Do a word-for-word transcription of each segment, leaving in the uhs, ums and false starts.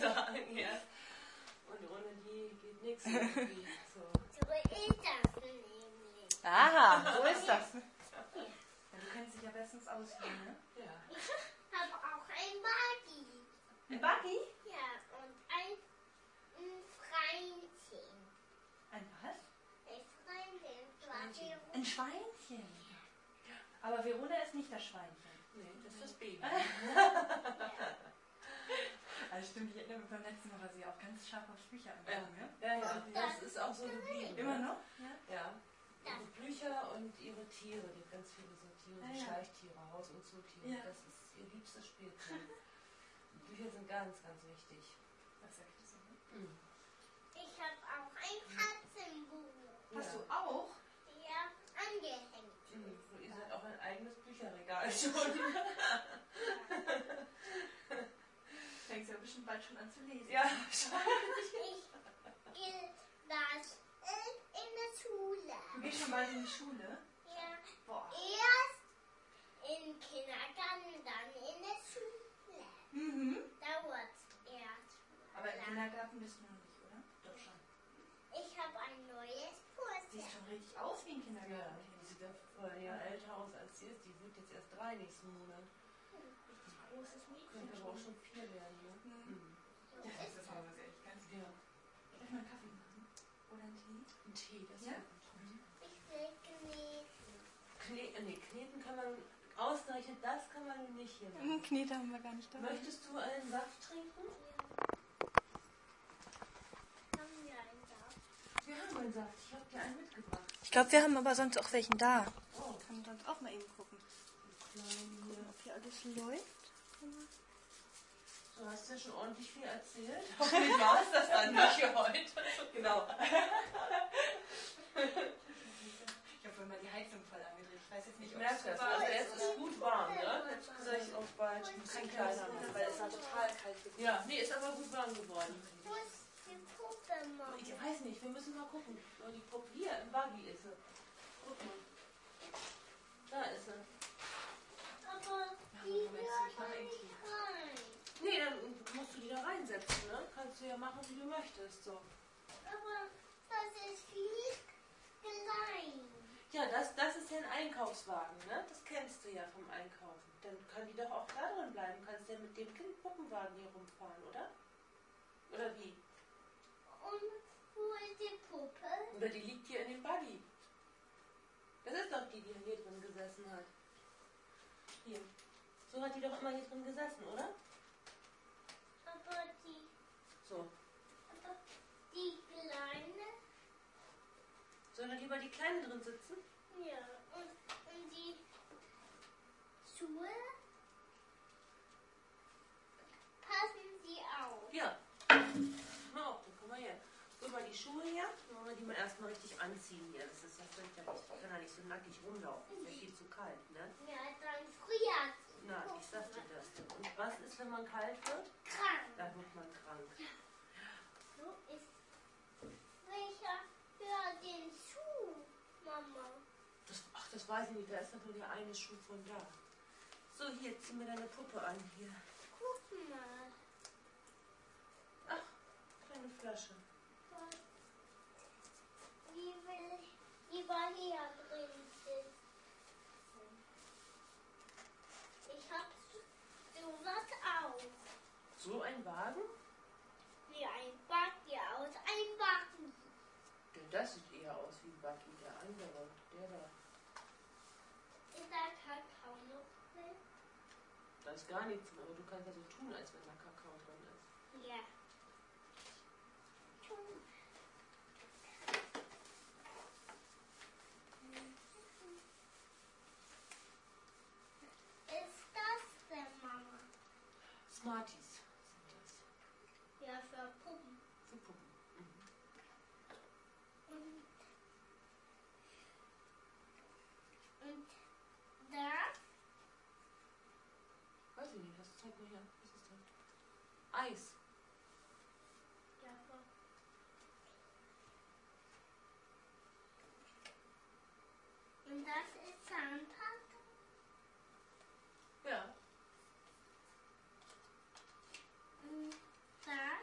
sagen, ja. Und ohne die geht nichts irgendwie. So. So ist das nämlich. Aha, so ist das. Ja, du kennst dich ja bestens aus hier, ne? Ja. Ich habe auch ein Buggy. Ein Buggy? Ja, und ein, ein Freundchen. Ein was? Ein Freundchen. Schweinchen. Ein Schweinchen. Aber Verona ist nicht das Schweinchen. Nee, das ist das Baby. Also stimmt, ich erinnere mich beim letzten Mal, dass sie auch ganz scharf aufs Bücher Ja. angucken, ne? Ja, ja, das ist auch so geblieben. Immer noch? Ja. Ja. Ihre Bücher und ihre Tiere, die hat ganz viele so Tiere, Ah, so ja. Schleichtiere, Haus- und Zootiere. Ja. Das ist ihr liebstes Spielzeug. Und Bücher sind ganz, ganz wichtig. Das sagt so, ne? Mhm. Ich habe auch ein Katzenbuch. Hast Ja. du auch? Ja, angehängt. Mhm. Und ihr seid auch ein eigenes Bücherregal schon. Fängst ja bestimmt bald schon an zu lesen. Ja, Ich gehe das in der Schule. Du gehst schon bald in die Schule? Ja, Boah. erst im Kindergarten, dann in der Schule. Mhm. Dauert erst. Aber im lang. Kindergarten bist du noch nicht, oder? Doch schon. Ich habe ein neues Siehst Puzzle. schon richtig aus wie ein ja, Kindergarten. die sieht ja voll ja älter aus als sie ist. Die wird jetzt erst drei nächsten Monat. Richtig großes Mädchen. Könnte aber auch schon vier werden. Ne? Mhm. Mhm. Ja, das ist aber was ehrlich ganz Ja. Soll ich mal einen Kaffee machen? Oder einen Tee? Ein Tee, das ist Ja? ja gut. Mhm. Ich will kneten. Kne äh, nee, kneten kann man, ausgerechnet das kann man nicht hier machen. Knete haben wir gar nicht da. Möchtest du einen Saft trinken? Haben wir einen Saft? Wir haben einen Saft. Ich habe dir einen mitgebracht. Ich glaube, wir haben aber sonst auch welchen da. Oh, Kann man sonst auch mal eben gucken. klein hier. Ob hier alles läuft. Du hast ja schon ordentlich viel erzählt. Hoffentlich war es das dann nicht für heute. Genau. Ich habe mal die Heizung voll angedreht. Ich weiß jetzt nicht, Ich ob merke es das. war. Also jetzt ist gut warm, ne? Jetzt soll ich auch bald ein bisschen kleiner machen. Weil es war total kalt. Ja, nee, ist aber gut warm geworden. Wo ist die Puppe, Mama? Ich weiß nicht, wir müssen mal gucken. Oh, die Puppe hier im Buggy ist sie. Guck mal. Da ist sie. Aber die hört nicht rein. Nee, dann musst du die da reinsetzen, ne? Kannst du ja machen, wie du möchtest. So. Aber das ist viel klein. Ja, das, das ist ja ein Einkaufswagen, ne? Das kennst du ja vom Einkaufen. Dann kann die doch auch da drin bleiben. Kannst ja mit dem Kind Puppenwagen hier rumfahren, oder? Oder wie? Und wo ist die Puppe? Oder die liegt hier in dem Buggy. Das ist doch die, die hier drin gesessen hat. Hier. So hat die doch immer hier drin gesessen, oder? Aber die, So. aber die kleine, Soll da lieber die Kleine drin sitzen? ja, und, und die Schuhe passen sie auf. Ja. Mal auf, dann komm mal her. Guck mal die Schuhe her. Dann wollen wir die mal erstmal richtig anziehen hier. Das ist ja völlig ja nicht. Ich kann ja nicht so nackig rumlaufen. Ist ja viel zu kalt, ne? Ja, dann friert sie. Na, ich sag dir das. Und was ist, wenn man kalt wird? Krank. Da wird man krank. So ist welcher für den Schuh, Mama. Das, ach, das weiß ich nicht. Da ist doch nur der eine Schuh von da. So, hier, zieh mir deine Puppe an. Hier. Guck mal. Ach, kleine Flasche. Wie will ich lieber hier drin sitzen? Ich hab sowas auch. So ein Wagen? Wie ein Buggy aus einem Buggy. Denn das sieht eher aus wie ein Buggy. Der andere, der da. Ist da Kakao noch drin? Da ist gar nichts drin, aber du kannst ja so tun, als wenn da Kakao drin ist. Ja. Schon. Ist das denn, Mama? Smarties sind das. Ja, für Puppen. Für Puppen. Mhm. Und, und das? Weiß ich nicht, das zeigt mir her. Was ist das? Eis. Ja, für und das ist Zahnpasta? Ja. Und das?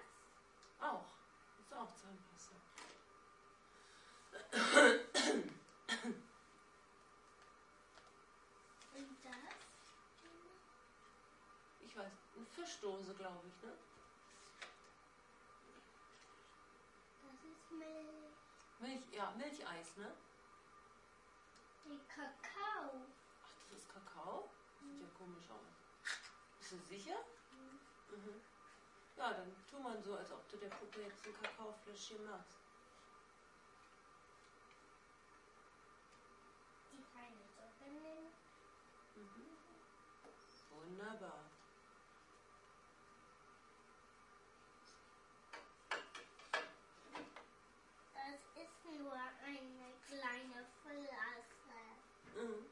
Frischdose, glaube ich, ne? Das ist Milch. Milch, ja, Milcheis, ne? Die Kakao. Ach, das ist Kakao? Sieht ja komisch aus. Bist du sicher? Mhm. Ja, dann tu man so, als ob du der Puppe jetzt ein Kakaofläschchen machst. Die kleine Suppe nehmen. Mhm. Wunderbar. Das ist nur eine kleine Flasche. Mhm.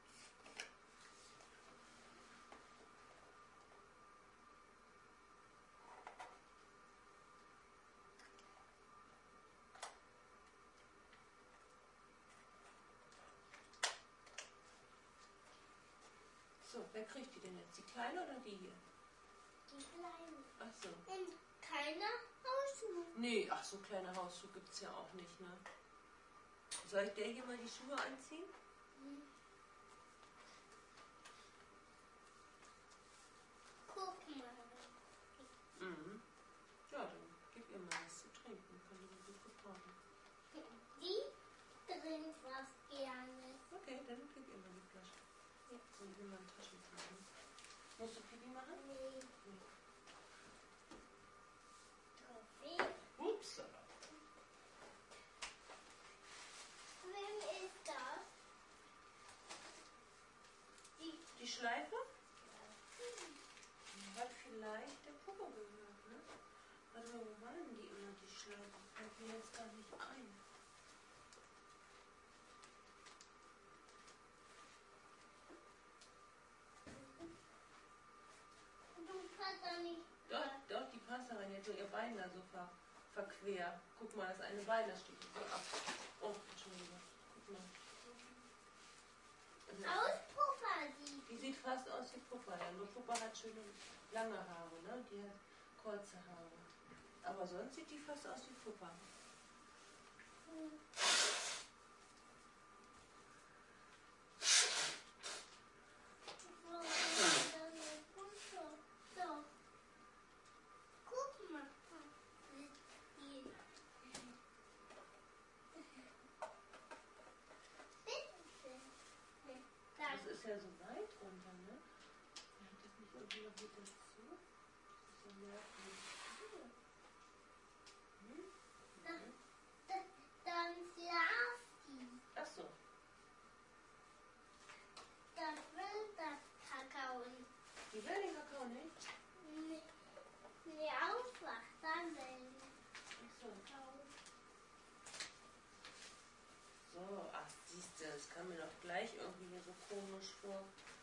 So, wer kriegt die denn jetzt? Die kleine oder die hier? Die kleine. Ach so. Und keine Hausschuhe. Nee, ach so kleine Hausschuhe gibt es ja auch nicht, ne? Soll ich der hier mal die Schuhe anziehen? Guck mal. Mhm. Ja, dann gib ihr mal was zu trinken. Kann die gut gebrauchen. Die trinkt was gerne. Okay, dann gib ihr mal die Flasche. Ja. Und ich will mal ein Taschentuch. Ne? Musst du Pipi machen? Nee. Nee. Trophäe. Ups. Wem ist das? Die. Die Schleife? Die hat vielleicht der Puppe gehört, ne? Warte mal, wo waren die immer, die Schleife? Fällt mir jetzt gar nicht ein. Du kannst doch nicht. Doch, doch, die passt da rein. Die hat so ihr Bein da so ver, verquer. Guck mal, das eine Bein, das steht so ab. Oh, Entschuldigung. Guck mal. Aus Puffer die. Die sieht fast aus wie Puppa. Ja, nur Puppa hat schöne lange Haare, ne? Die hat kurze Haare. Aber sonst sieht die fast aus wie Puppa. So. Guck mal. Das ist ja so weit runter, ne? Hat das nicht irgendwie noch mit dazu? Das ist ja merkwürdig. Hm? Dann schlaf die. Ach so. Das will das Kakao nicht. Die will den Kakao nicht? Nee, nee, aufwacht, dann will Ach so. Kakao. So, ach siehst du, das kam mir doch gleich irgendwie hier so komisch vor.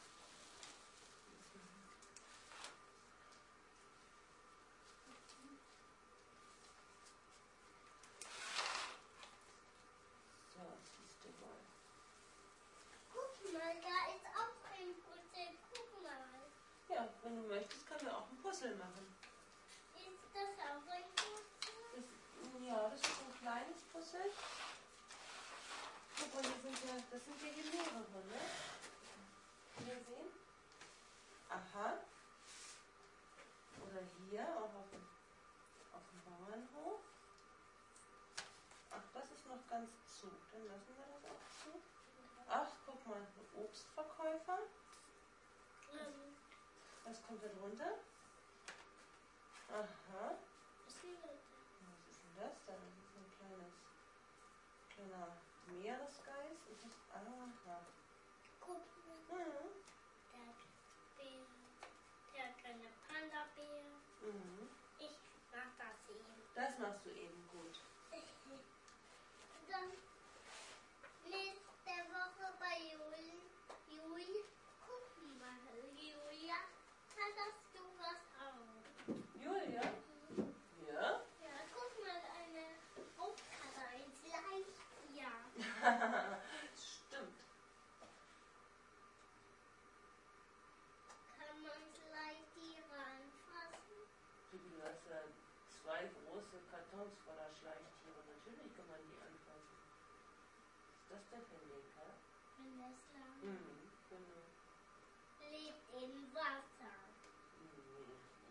So, siehst du mal. Guck mal, da ist auch ein Puzzle. Guck mal. Ja, wenn du möchtest, können wir auch ein Puzzle machen. Ist das auch ein Puzzle? Das, ja, das ist ein kleines Puzzle. Guck mal, hier sind ja, das sind ja hier mehrere, ne? Hier sehen? Aha. Oder hier, auch auf dem, auf dem Bauernhof. Ach, das ist noch ganz zu. Dann lassen wir das auch zu. Ach, guck mal, ein Obstverkäufer. Ähm, Was kommt da drunter? Aha. was ist das? Was ist denn das da? Das ist ein kleines, kleiner Meeresgeist. Ist das? Aha. Guck mal, Mhm. der Bär. Der kleine Panda-Bär. Mhm. Ich mach das eben. Das machst du eben gut. Dann nächste Woche bei Juli. Juli. Guck mal, Julia. Hattest du was auch? Julia? Ja? Ja, guck mal, eine Aufkarte, ein Schleichtier. Stimmt. Kann man Schleichtiere anfassen? Du hast ja zwei große Kartons voller Schleichtiere. Natürlich kann man die anfassen. Was ist das denn für ein Ding, hä? Wenn das lang Mhm, genau. lebt im Wasser. Mhm.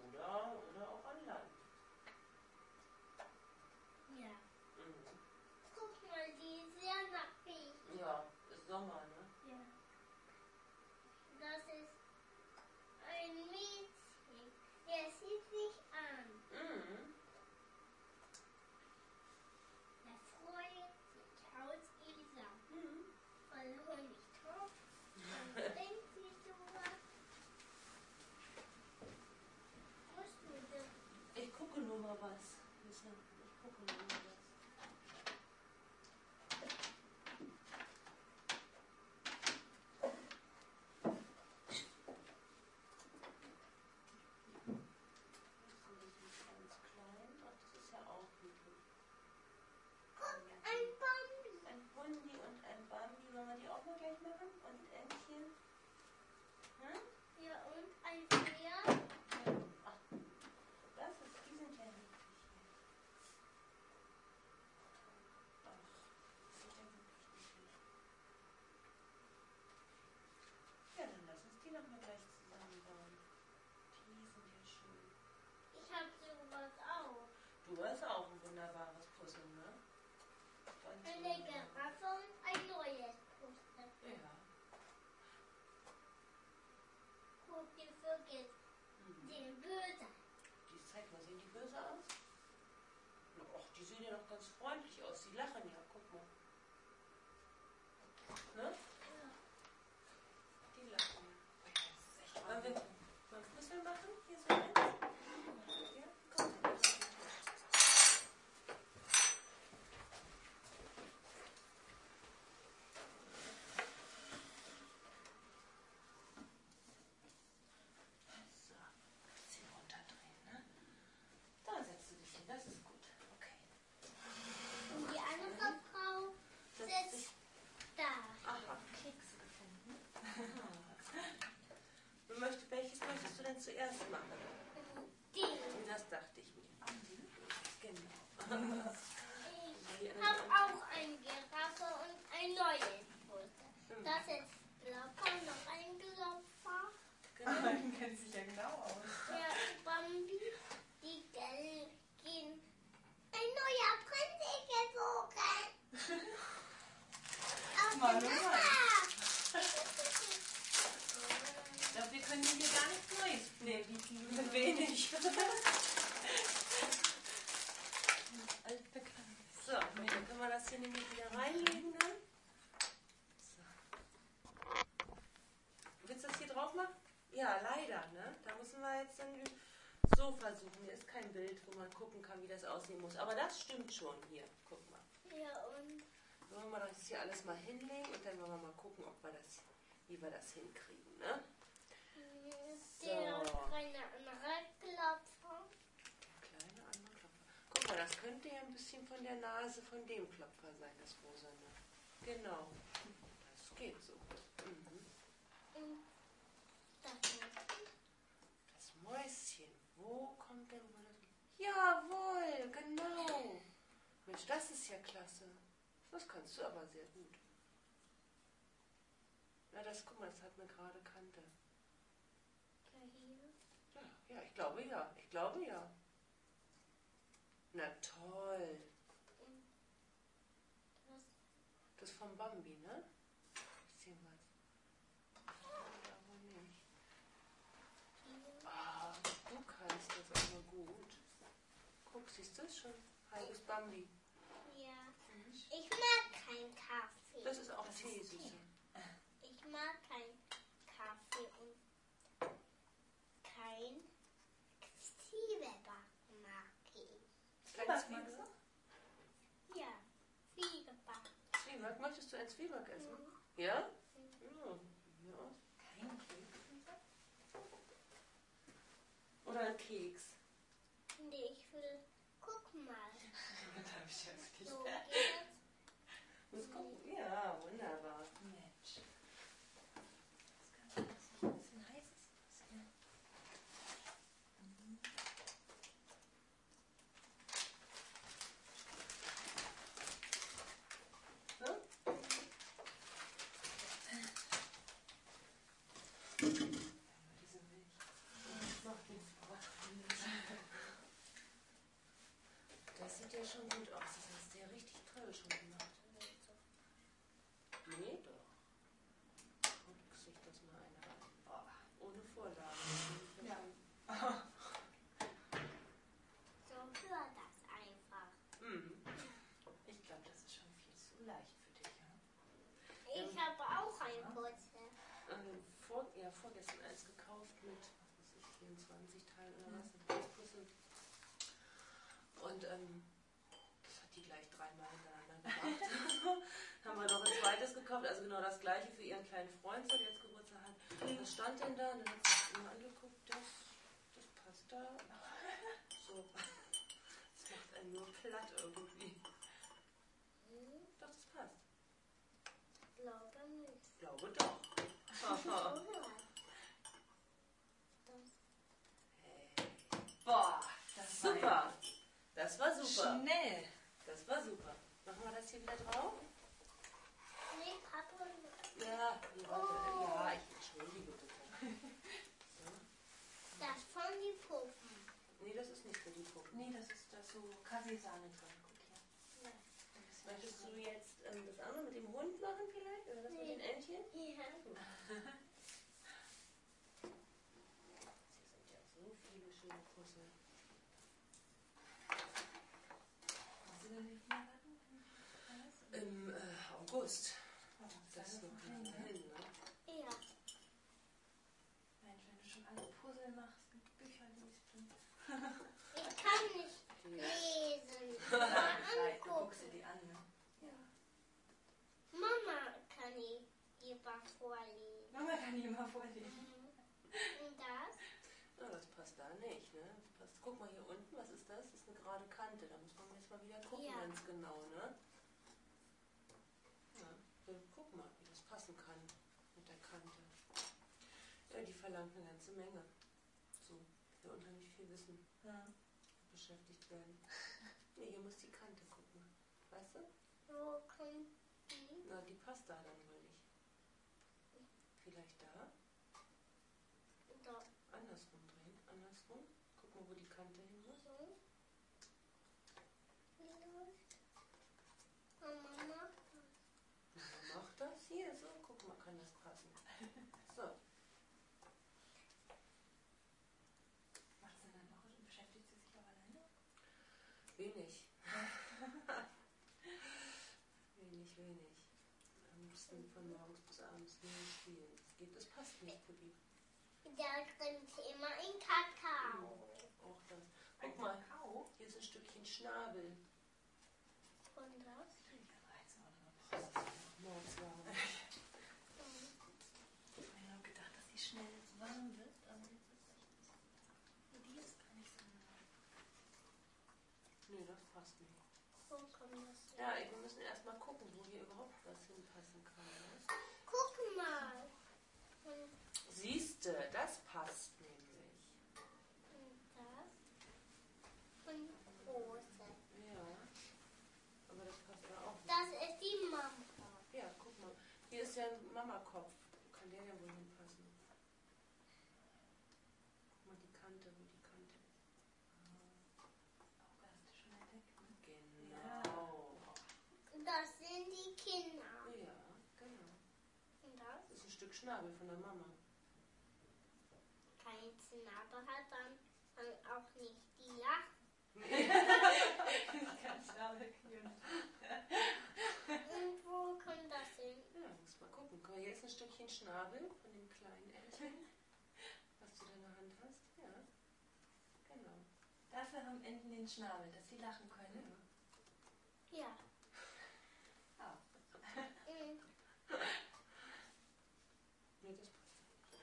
was. Ich gucke mal was. Du hast auch ein wunderbares Puzzle, ne? Eine Giraffe und ein neues Puzzle. Ja. Guck dir vergisst Hm. den Böse. Die zeig mal, sehen die böse aus? Och, die sehen ja noch ganz freundlich aus. Die lachen ja, guck mal. Ne? Ja. Die lachen ja. Wollen wir mal ein Puzzle machen? Hier so eins? Ja, komm. Zuerst machen. Den. Das dachte ich mir. Genau. Ich habe auch eine Giraffe und ein neues Puzzle. Das ist Klopfer, noch ein Klopfer. Genau. Du kennst dich ja genau aus. Ja, Bambi, die gehen. Ein neuer Prinz ist gezogen. Auf Mal den nur Wasser. Ich glaube, wir können dir hier gar nichts Neues Nee, bieten. mit wenig. Altbekannt. So, dann können wir das hier nämlich wieder reinlegen dann. So. Willst du das hier drauf machen? Ja, leider, ne? Da müssen wir jetzt dann so versuchen. Hier ist kein Bild, wo man gucken kann, wie das aussehen muss. Aber das stimmt schon hier. Guck mal. Ja, und Dann wollen wir das hier alles mal hinlegen und dann wollen wir mal gucken, ob wir das, wie wir das hinkriegen, ne? der So. kleine andere Klopfer. Der kleine andere Klopfer. Guck mal, das könnte ja ein bisschen von der Nase von dem Klopfer sein, das Rosane. Genau. Das geht so. Mhm. Und das Das Mäuschen. Wo kommt denn wohl das? Jawohl, genau. Mensch, das ist ja klasse. Das kannst du aber sehr gut. Na, das, guck mal, das hat eine gerade Kante. hier. Ja, ja, ich glaube ja. Ich glaube ja. Na toll. Und das Das ist vom Bambi, ne? Ich sehe was. Ja, wohl nicht. hier. Ah, du kannst das aber gut. Guck, siehst du es schon? Halbes Bambi. Ja. Ich mag keinen Kaffee. Das ist auch Das Tee, ist Tee. Süße. Ich mag keinen Kaffee und kein Zwiebelbacken mag ich. Kein Was Zwieback? magst du? Ja, Zwiebelbacken. Zwieback? Möchtest du ein Zwieback essen? Mhm. Ja? Ja. Ja. Kein Keks. Oder ein Keks? Nee, ich will, guck mal. Das habe ich jetzt nicht. So geht Muss gucken. Ja, wunderbar. Mensch. Das kann sein, dass ich ein bisschen heiß ist. Das hier. Mhm. So? Diese Milch. Mach den Das sieht ja schon gut aus. Das hast du ja richtig toll schon gemacht. Nee, doch. Guck sich das mal einer an. Oh, ohne Vorlage. Ja. so, hör das einfach. Mhm. Ich glaube, das ist schon viel zu leicht für dich. Ja? Ich Ähm. habe auch ein Puzzle. Ähm, vor, ja, vorgestern eins gekauft mit, was weiß ich, vierundzwanzig Teilen oder was. Das Puzzle. dreimal hintereinander gemacht. Haben wir noch ein zweites gekauft, also genau das gleiche für ihren kleinen Freund, der jetzt Geburtstag hat. Was stand denn da? Und dann hat sie immer angeguckt, das, das passt da. So. Das macht einen nur platt irgendwie. Hm, Doch, das passt. glaube nicht. Ich glaube doch. Haha. Hey. Boah, das war Super. Das war super. schnell. Das war super. Machen wir das hier wieder drauf? Nee, Papa. Ja, nee, warte. Ja, ich entschuldige bitte. So. Das von die Puppen. Nee, das ist nicht für die Puppen. Nee, das ist da so Kaffeesahne drin. Guck hier. Ja. Möchtest du jetzt ähm, das andere mit dem Hund machen vielleicht? Oder das mit den Entchen? Ja. Hier sind ja so viele schöne Puzzle. Hast du denn den Kindergarten? Im äh, August. Oh, Das ist noch noch lange hin, ne? Ja. Mensch, wenn du schon alle Puzzle machst und Bücher liest. Und Ich kann nicht lesen. Mal Vielleicht guckst du angucken. die an, ne? Ja. Mama kann ich lieber vorlesen. Mama kann die mal vorlesen. Und das? Ja, das passt da nicht, ne? Das passt. Guck mal hier unten, was ist das? Das ist eine gerade Kante. Da muss man jetzt mal wieder gucken, Ja. ganz genau, ne? Ja, so, guck mal, wie das passen kann mit der Kante. Ja, die verlangt eine ganze Menge. So, wir unheimlich viel Wissen Ja. beschäftigt werden. Nee, hier muss die Kante gucken. Weißt du? Wo kommt die? Na, die passt da dann wohl nicht. Vielleicht da? Da. Andersrum drehen. Andersrum. Guck mal, wo die Kante hin muss. So. Vielleicht. Mama macht das. Mama macht das hier so. Guck mal, kann das passen. So. Macht sie dann auch und beschäftigt sie sich auch alleine? Wenig. wenig, wenig. Am liebsten von morgens bis abends nur spielen. Das geht, das passt nicht, Pippi. Der trinkt immer in Kakao. Auch das. Guck mal, hier ist ein Stückchen Schnabel. Und das? Mordswarm. Ich habe gedacht, dass die schnell warm wird, aber jetzt ist es echt. Die ist gar nicht so. Nee, das passt nicht. Wo kommt das hin? Ja, wir müssen erstmal gucken, wo hier überhaupt was hinpassen kann. Ne? Guck mal. Und, Siehste, das passt nämlich. und das? Und Hose. Ja. Aber das passt da auch nicht. Das ist die Mama. Ja, guck mal. Hier ist ja ein Mamakopf. Wo kann der denn wohl hinpassen? Guck mal die Kante, wo die Kante ist. Auch hast du schon entdeckt, ne? Genau. Das sind die Kinder. Ja, genau. Und das? Das ist ein Stück Schnabel von der Mama. Kein Schnabel hat dann, dann auch nicht die Lachen. Ganz schnell kühlen. Und wo kommt das hin? Ja, muss mal gucken. Guck mal, hier ist ein Stückchen Schnabel von dem kleinen Entchen, was du da in der Hand hast. Ja, genau. Dafür haben Enten den Schnabel, dass sie lachen können. Ja. Ah. Und Nee, das passt.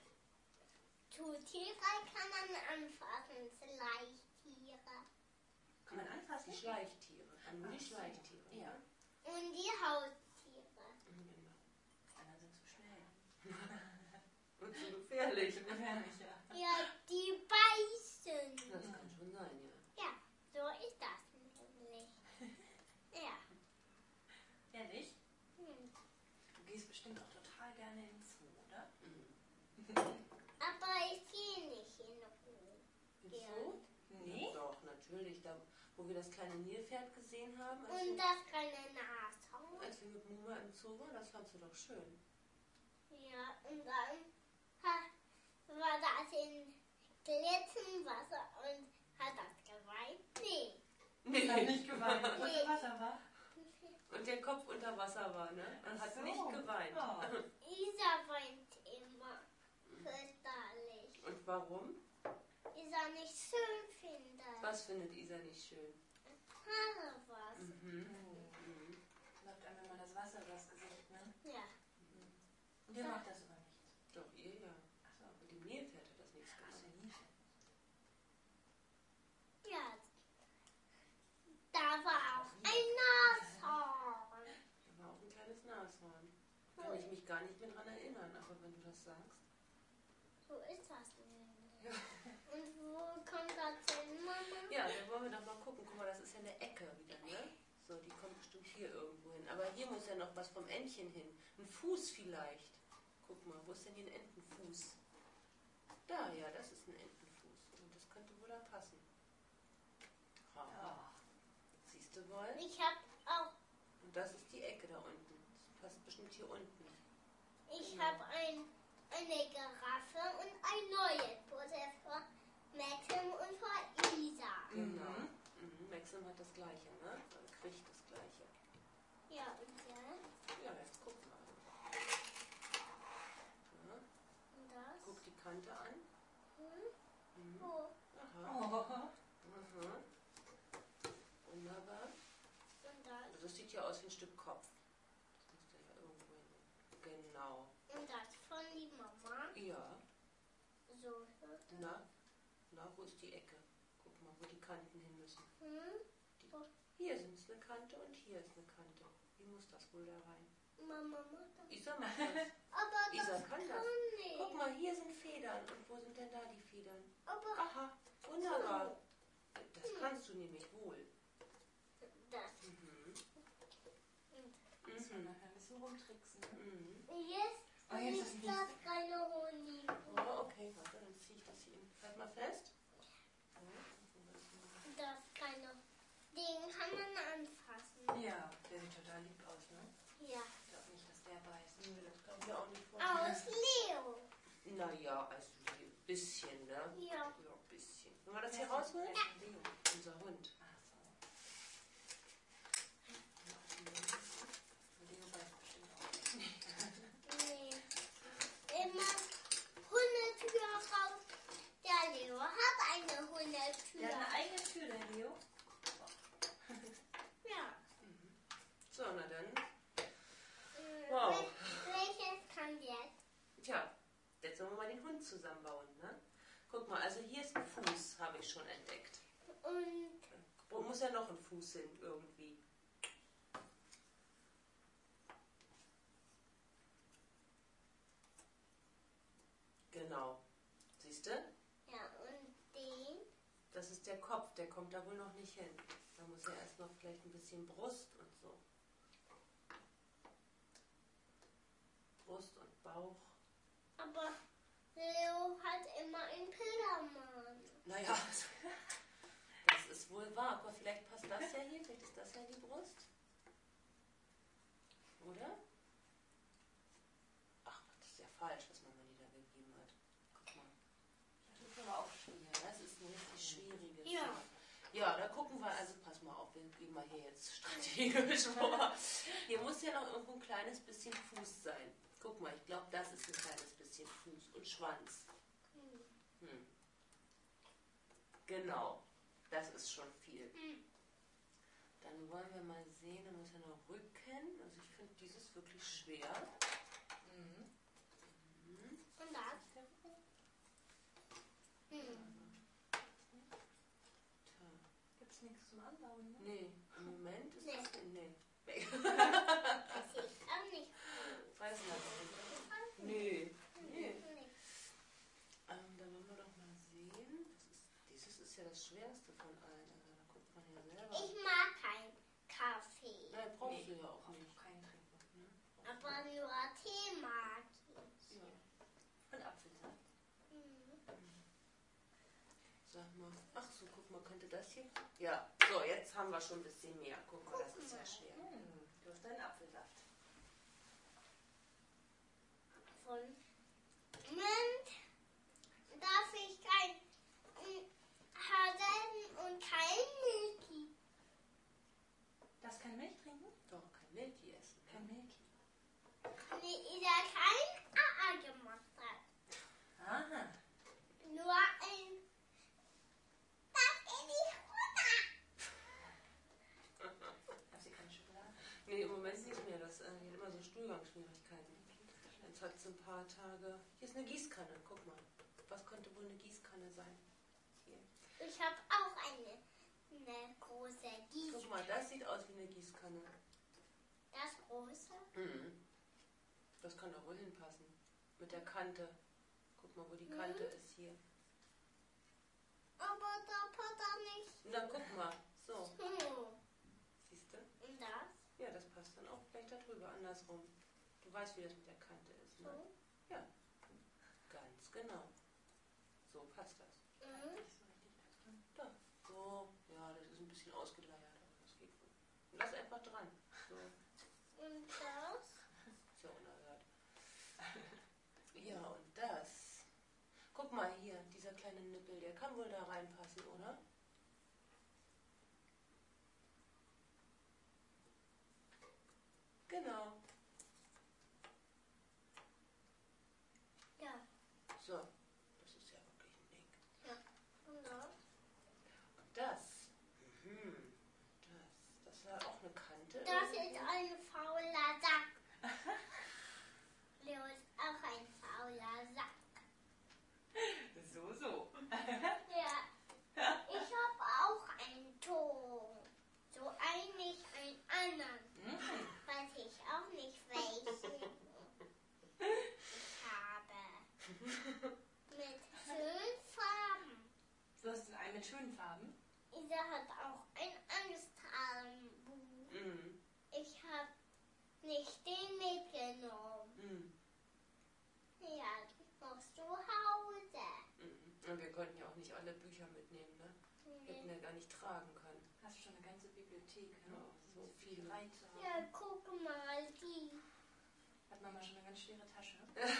Tiere kann man anfassen, Schleichtiere. Kann man anfassen? Die Schleichtiere. Nur die Ach so. Schleichtiere. Ja. ne? Und die Haustiere. Mhm, genau. Die anderen sind zu schnell. Und so gefährlich. Gefährlich, ja. Ja, die beißen. Das kann schon sein, ja. Ja, so ist das nämlich. Ja. Ehrlich? Hm. Du gehst bestimmt auch total gerne ins Zoo, oder? Aber ich gehe nicht in Ruhe. Ins Ja. Zoo? Nee? Doch, natürlich. Da, wo wir das kleine Nilpferd gesehen haben, als, Und wir, das keine Nashorn. als wir mit Muma im Zoo waren, das fandst du doch schön. Ja, und dann ha, war das in glitzerndem Wasser und hat das geweint? Nee. Ich habe nicht geweint. Nee. Unter Wasser war? Und der Kopf unter Wasser war, ne? Und hat so. nicht geweint. Oh. Isa weint immer fürchterlich. Und warum? Isa nicht schön findet. Was findet Isa nicht schön? Haare was. Mhm. Mhm. Läuft einem immer das Wasser über das Gesicht, ne? Ja. Und ihr macht das aber nicht. Doch, ihr ja. Achso. Aber die Nilpferd hat das nichts Achso, gemacht. nie. Ja. Da war auch ein Nashorn. Da war auch ein kleines Nashorn. Kann ich mich gar nicht mehr dran erinnern, aber wenn du das sagst. Wo ist das denn? Ja. Und wo kommt das hin, Mama? Ja, dann wollen wir doch mal gucken. Guck mal, das ist ja eine Ecke wieder, ne? So, die kommt bestimmt hier irgendwo hin. Aber hier muss ja noch was vom Entchen hin. Ein Fuß vielleicht. Guck mal, wo ist denn hier ein Entenfuß? Da, ja, das ist ein Entenfuß. Und das könnte wohl da passen. Ha. Siehst du wohl? Ich habe auch, Und das ist die Ecke da unten. Das passt bestimmt hier unten. ich Genau. habe ein, eine Giraffe und ein neues Futter für Maxim und für Isa. Genau. Mhm. Maxim hat das Gleiche, ne? Oder kriegt das Gleiche. Ja, und jetzt? Ja, jetzt guck mal. Ja. Und das? Guck die Kante an. Hm? Mhm. Wo? Aha. Oh. Mhm. Wunderbar. Und das? Also das sieht ja aus wie ein Stück Kopf. Das müsste ja irgendwo hin. Genau. Und das von die Mama? Ja. So. Na? Na, wo ist die Ecke? Guck mal, wo die Kanten hin müssen. Hm? Hier sind es eine Kante und hier ist eine Kante. Wie muss das wohl da rein? Mama macht das. Isa macht das. Aber Isa das kann kann das. nicht. Guck mal, hier sind Federn. Und wo sind denn da die Federn? Aber Aha, wunderbar. Das kannst du nämlich wohl. das. Mhm. Müssen wir Mhm. nachher ein bisschen rumtricksen. Mhm. Jetzt Oh, jetzt ist ist das keine Honig. Oh, okay, warte, dann ziehe ich das hier in. Halt mal fest. Das keine. Den kann man anfassen. Ja, der sieht total lieb aus, ne? Ja. Ich glaube nicht, dass der beißt. Nee, das kann ich mir auch nicht vorstellen. Aus Leo. Naja, also ein bisschen, ne? Ja. Ja, ein bisschen. Wollen wir das hier rausholen? Ja. Leo. Unser Hund. Ach so. Leo beißt bestimmt auch nicht. Nee. Immer Hundetür raus. Der Leo hat eine Hundetür. Der hat eine eigene Tür, der Leo. Ja. So, na dann. Äh, Wow. wel- Welches kann jetzt? Tja, jetzt sollen wir mal den Hund zusammenbauen, ne? Guck mal, also hier ist ein Fuß, habe ich schon entdeckt. Und Wo muss ja noch ein Fuß hin, irgendwie? Genau. Siehst du? ja, und den. Das ist der Kopf, der kommt da wohl noch nicht hin. Da muss ja erst noch vielleicht ein bisschen Brust und so. Brust und Bauch. Aber Leo hat immer einen Pillermann. Naja, das ist wohl wahr. Aber vielleicht passt das ja hier, vielleicht ist das ja die Brust. Oder? Ach, das ist ja falsch, was Mama dir da gegeben hat. Guck mal. Das ist aber auch schwierig. Ja, das ist eine richtig schwierige Ja. Sache. Ja, da gucken wir, also pass mal auf, wir gehen mal hier jetzt strategisch vor. Hier muss ja noch irgendwo ein kleines bisschen Fuß sein. Guck mal, ich glaube, das ist ein kleines bisschen Fuß und Schwanz. Hm. Genau, das ist schon viel. Hm. Dann wollen wir mal sehen, dann muss ja noch Rücken. Also ich finde dieses wirklich schwer. Mhm. Mhm. Und das? Hm. Tja. Gibt es nichts zum Anbauen, ne? Nee, im Moment ist Nee. das. Nee. Das sieht auch nicht. Weiß nicht. Nee. Nee. Nee. Ähm, dann wollen wir doch mal sehen. Das ist, dieses ist ja das schwerste von allen. Also da guckt man ja selber. Ich mag keinen Kaffee. Nein, brauchst Nee, du ja auch brauchst nicht. keinen Trinken. Ne? Aber nur Tee mag ich. Ja. Und Apfelsaft. Hm. Sag mal. Ach so, guck mal, könnte das hier. Ja, so, jetzt haben wir schon ein bisschen mehr. Guck mal, das ist ja schwer. Hm, du hast deinen Apfelsaft. Von Moment darf ich kein mm, Haseln und kein Milky. Darfst keine Milch trinken? Doch, kein Milky essen. Kein Milky. Nee, der kein A A gemacht hat. Aha. Nur ein. Das geht nicht runter. Jetzt hat es ein paar Tage. Hier ist eine Gießkanne, guck mal. Was könnte wohl eine Gießkanne sein? Hier. Ich habe auch eine, eine große Gießkanne. Guck mal, das sieht aus wie eine Gießkanne. Das große? Mhm. Das kann doch wohl hinpassen. Mit der Kante. Guck mal, wo die Kante Mhm. ist hier. Aber da passt er nicht. Na, guck mal. So, So. siehst du? Und das? Ja, das passt dann auch gleich da drüber, andersrum. Du weißt, wie das mit der Kante ist, ne? So. Ja, ganz genau. So passt das. Mhm. Nicht so richtig da drin. Da. So, ja, das ist ein bisschen ausgeleiert, aber das geht wohl. Lass einfach dran. So, Und das? ist ja unerhört. Ja, und das. Guck mal hier, dieser kleine Nippel, der kann wohl da reinpassen, oder? Genau. Ja. So, das ist ja wirklich ein Ding. Ja. Und das? Und das. Mhm. Das. Das war auch eine Kante. Das irgendwie. ist ein fauler Sack. Leo ist auch ein fauler Sack. So, so. Ja. Ich habe auch einen Ton. So eigentlich einen anderen. Mhm. Weiß ich auch nicht welchen. Ich habe. Mit schönen Farben. Du hast einen mit schönen Farben. Isa hat auch ein Angsthalenbuch. Mhm. Ich habe nicht den mitgenommen. Mhm. Ja, noch zu Hause. Mhm. Und wir konnten ja auch nicht alle Bücher mitnehmen, ne? Wir hätten ja gar nicht tragen können. Hast du schon eine ganze Bibliothek, ne? Ja, so viele. rein zu haben. Ja, guck mal, die Hat Mama schon eine ganz schwere Tasche.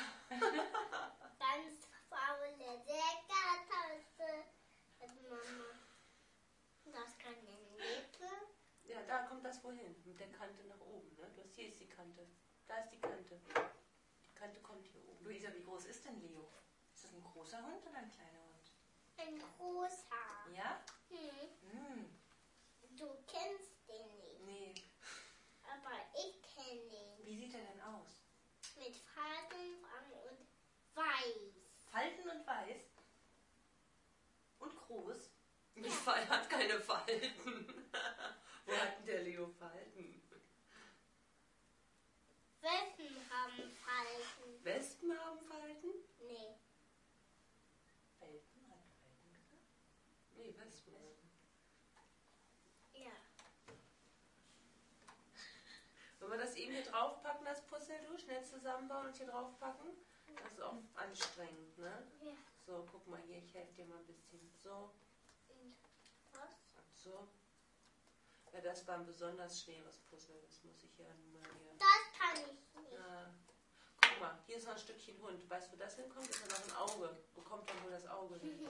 ganz faule Deckertaste. Hat Mama. Das kann eine Lippe. Ja, da kommt das wohin. Mit der Kante nach oben, ne? Du hast, hier ist die Kante. Da ist die Kante. Die Kante kommt hier oben. Luisa, wie groß ist denn Leo? Ist das ein großer Hund oder ein kleiner Hund? Ein großer. Ja? Hm, Hm. du kennst den nicht. Nee. Aber ich kenne ihn. Wie sieht er denn aus? Mit Falten und weiß. Falten und weiß? Und groß? Die Fall hat keine Falten. Wo hat denn der Leo Falten? Wespen haben Falten. Wespen haben Falten? Nee. Falten? Hat Falten gesagt? Nee, Wespen. Ja. Sollen wir das eben hier draufpacken, das Puzzle, du? Schnell zusammenbauen und hier draufpacken? Das ist auch anstrengend, ne? Ja. So, guck mal hier, ich helfe dir mal ein bisschen. So Und was? und so. Ja, das war ein besonders schweres Puzzle, das muss ich ja nun mal hier. Das kann ich nicht. Na, guck mal, hier ist noch ein Stückchen Hund. Weißt du, wo das hinkommt? Das ist ja noch ein Auge. Wo kommt dann wohl das Auge hin?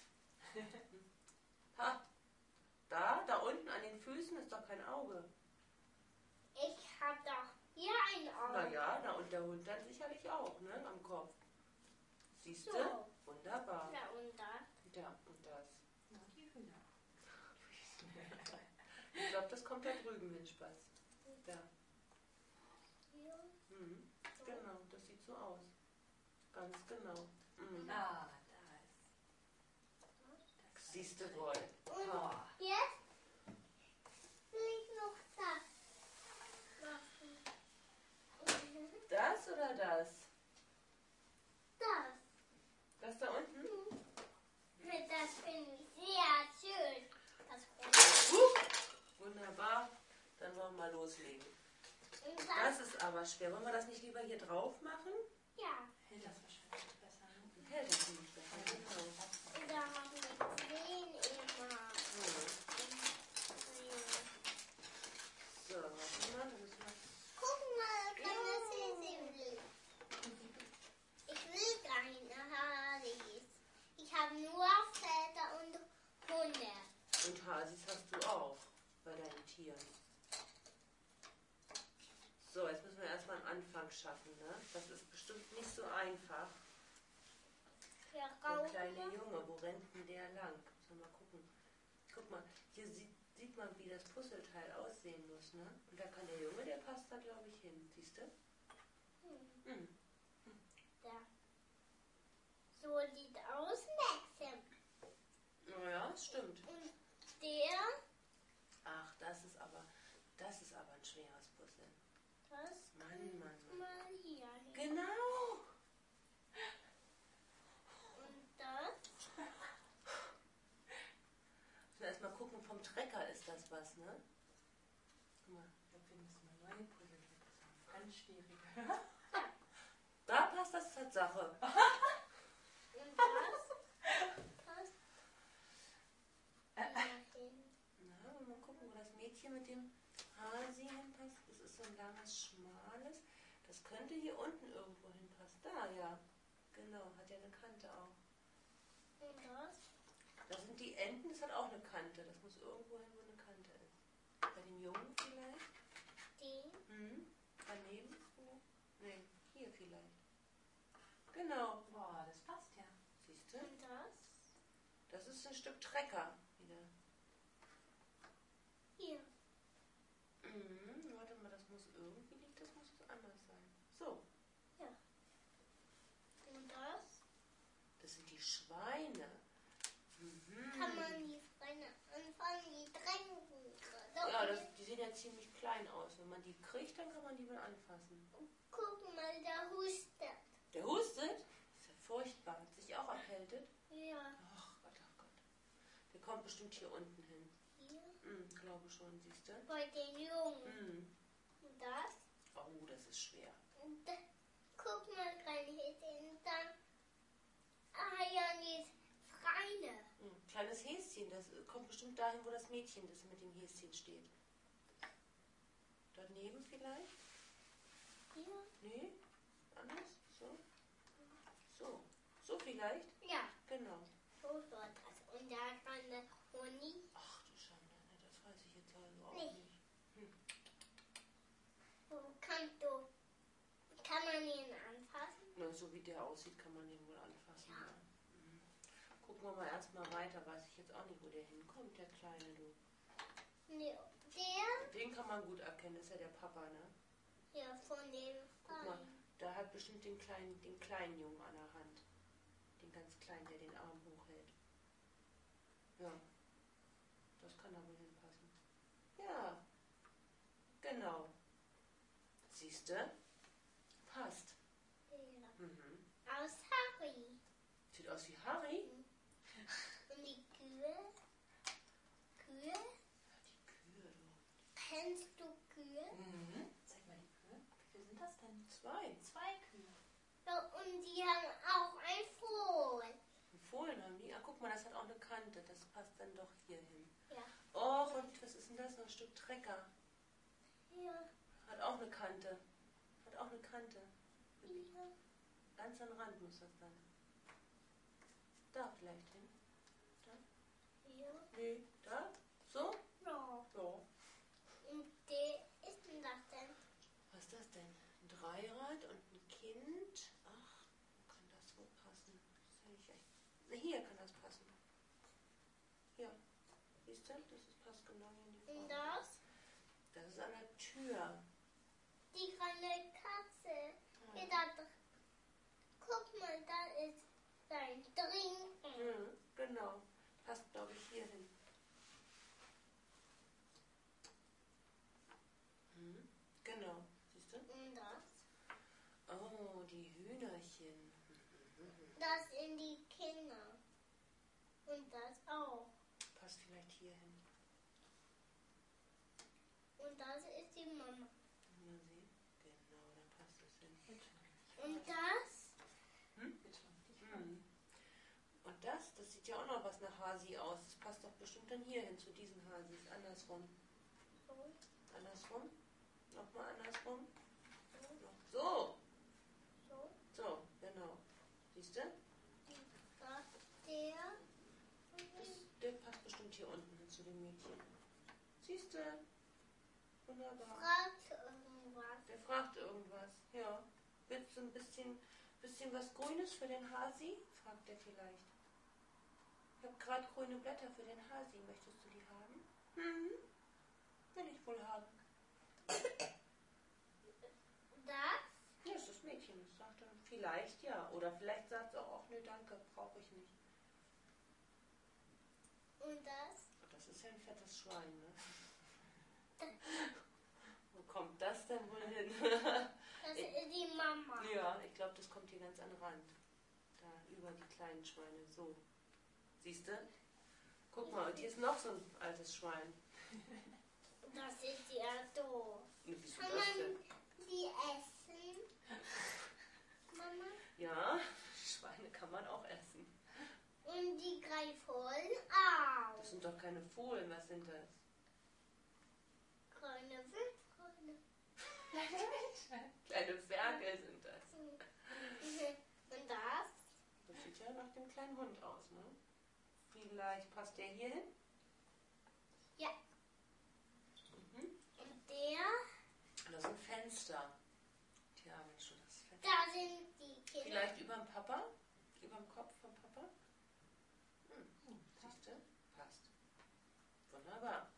Ha! Da, da unten an den Füßen ist doch kein Auge. Ich habe doch hier ein Auge. Naja, na und der Hund dann sicherlich auch, ne? Am Kopf. Siehst du? So. Wunderbar. Da und da. Ja, und das. Na, die Hühner. Ich glaube, das kommt da drüben hin, Spaß. Da. Hier. Mhm. Genau, das sieht so aus. Ganz genau. Mhm. Ah, da ist. Da Siehst du wohl. Und Ha. jetzt will ich noch das machen. Das oder das? Das. Das da unten? Das finde ich sehr schön. Das große. Uh, wunderbar. Dann wollen wir mal loslegen. Und Das das. ist aber schwer. Wollen wir das nicht lieber hier drauf machen? Ja. hält das wahrscheinlich besser. Ne? Hält das nicht besser. Genau. Und da haben wir zehn immer. Mhm. So, warte mal. Da müssen wir... Guck mal, kleine Sesel. Ich will keine Haris. Ich habe nur Väter und Hunde. Und Hasis hast du auch bei deinen Tieren. So, jetzt müssen wir erstmal einen Anfang schaffen. Ne? Das ist bestimmt nicht so einfach. Wir Der rauchen kleine noch. Junge, wo rennt denn der lang? Müssen wir mal gucken. Guck mal, hier sieht, sieht man, wie das Puzzleteil aussehen muss. Ne? Und da kann der Junge, der passt da, glaube ich, hin. Siehst du? Hm. Hm. so sieht aus Maxim. Naja, das stimmt. Und der, Ach, das ist aber, das ist aber ein schweres Puzzle. das Mann, Mann, Mann. mal hier hin. Genau. Und das, Müssen wir erstmal gucken, vom Trecker ist das was, ne? Guck mal, ich glaube, wir müssen mal neue Puzzle machen. Das ist ganz schwierig. Da passt das Tatsache. und das passt hier hin. Na, mal gucken, wo das Mädchen mit dem Hasi hinpasst. Das ist so ein langes, schmales. Das könnte hier unten irgendwo hinpassen. Da, ja. Genau, hat ja eine Kante auch. Und das, Da sind die Enden, das hat auch eine Kante. Das muss irgendwo hin, wo eine Kante ist. Bei den Jungen vielleicht? die, Hm? Daneben? Wo? Nee, hier vielleicht. Genau. Boah, das passt ja. Siehst du? und das, Das ist ein Stück Trecker wieder. hier. Mhm, warte mal, das muss irgendwie liegt, das muss es anders sein. So, Und das das sind die Schweine. Mhm. kann man die Freunde anfangen, die drängen. Ja, das, die sehen ja ziemlich klein aus. Wenn man die kriegt, dann kann man die mal anfassen. Guck mal, der hustet. Der hustet? Ist ja furchtbar. Hat sich auch erkältet? Ja, Ach Gott, ach Gott. Der kommt bestimmt hier unten hin. hier. Mhm, glaube schon, siehst du? Bei den Jungen. Mhm. Und das. Oh, das ist schwer. Und da, guck mal rein hier und dann. Ah ja, die Freine. Mhm. Kleines Häschen, das kommt bestimmt dahin, wo das Mädchen das mit dem Häschen steht. Daneben vielleicht? Hier. Nee? Anders? So? So. So vielleicht? Ja, Genau. so wird das. Und da kann der Honig. Ach du Schande, ne, das weiß ich jetzt also auch Nee. nicht. Hm. Wo kannst du. Kann man ihn anfassen? Na, so wie der aussieht, kann man den wohl anfassen. Ja. Ja. Mhm. Gucken wir mal erstmal weiter. Weiß ich jetzt auch nicht, wo der hinkommt, der Kleine, du. Nee, der. Den kann man gut erkennen, das ist ja der Papa, ne? Ja, von dem Guck mal, Freien. da hat bestimmt den kleinen, den kleinen Jungen an der Hand. Den ganz kleinen, der den Arm hochhält. Ja, das kann da wohl hinpassen. Ja, genau. Siehst du? Passt. Ja. Mhm. Aus Harry. Sieht aus wie Harry. Und die Kühe. Kühe. Die Kühe, du. Kennst du Kühe? Mhm. Zeig mal die Kühe. Wie viele sind das denn? Zwei. Zwei Kühe. Ja, und die haben auch ein Fohlen. Ein Fohlen haben die. Ah, guck mal, das hat auch eine Kante. Das passt dann doch hier hin. Ja. Och, und was ist denn das? Noch ein Stück Trecker. Ja. Hat auch eine Kante. Hat auch eine Kante. Ja. Ganz am Rand muss das dann. Da vielleicht hin. Da? Ja. Nee, da? So? Ja. So. Und der ist denn das denn? Was ist das denn? Ein Dreirad und ein Kind. Ach, wo kann das wohl passen? Das hätte ich echt. Na, hier kann das passen. Hier. Siehst du? Das ist, passt genau hier in die Form. Und das? Das ist an der Tür. Die kleine Katze. Ah. Hier da dr- Guck mal, da ist sein Trinken. Mhm, genau. Passt, glaube ich, hier hin. Mhm, genau. Siehst du? Und das? Oh, die Hühnerchen. Das in die Kinder. Und das auch. Passt vielleicht hier hin. Und das ist die Mama. Ja, sieh. Genau, da passt es hin. Wird schon. Und das? Hm? Wird schon. Mhm. Und das, das sieht ja auch noch was nach Hasi aus. Das passt doch bestimmt dann hier hin zu diesen Hasis. Andersrum. So. Andersrum. Nochmal andersrum. So. So. So, genau. Siehst du? Das der. Das, der passt bestimmt hier unten hin zu dem Mädchen. Siehst du? Wunderbar. Fragt irgendwas. Der fragt irgendwas. Ja. Willst du ein bisschen, bisschen was Grünes für den Hasi? Fragt er vielleicht. Ich habe gerade grüne Blätter für den Hasi. Möchtest du die haben? Hm. Will ich wohl haben. Das? Ja, ist das Mädchen. Das sagt dann vielleicht ja. Oder vielleicht sagt es auch, auch nö, danke, brauche ich nicht. Und das? Das ist ja ein fettes Schwein, ne? Wo kommt das denn wohl hin? Das ist die Mama. Ja, ich glaube, das kommt hier ganz an den Rand. Da über die kleinen Schweine. So. Siehst du? Guck mal, und hier ist noch so ein altes Schwein. Das ist ja doof. Ne, wieso Kann das man denn? die essen? Mama? Ja, Schweine kann man auch essen. Und die Greifholen auch. Das sind doch keine Fohlen, was sind das? Keine Wildfreunde. Kleine Ferkel sind das. Und das? Das sieht ja nach dem kleinen Hund aus, ne? Vielleicht passt der hier hin? Ja. Mhm. Und der? Das ist ein Fenster. Tja, Mensch, das Fenster. Da sind die Kinder. Vielleicht über dem Papa? Über dem Kopf vom Papa? Hm. Siehst du? Passt. Wunderbar.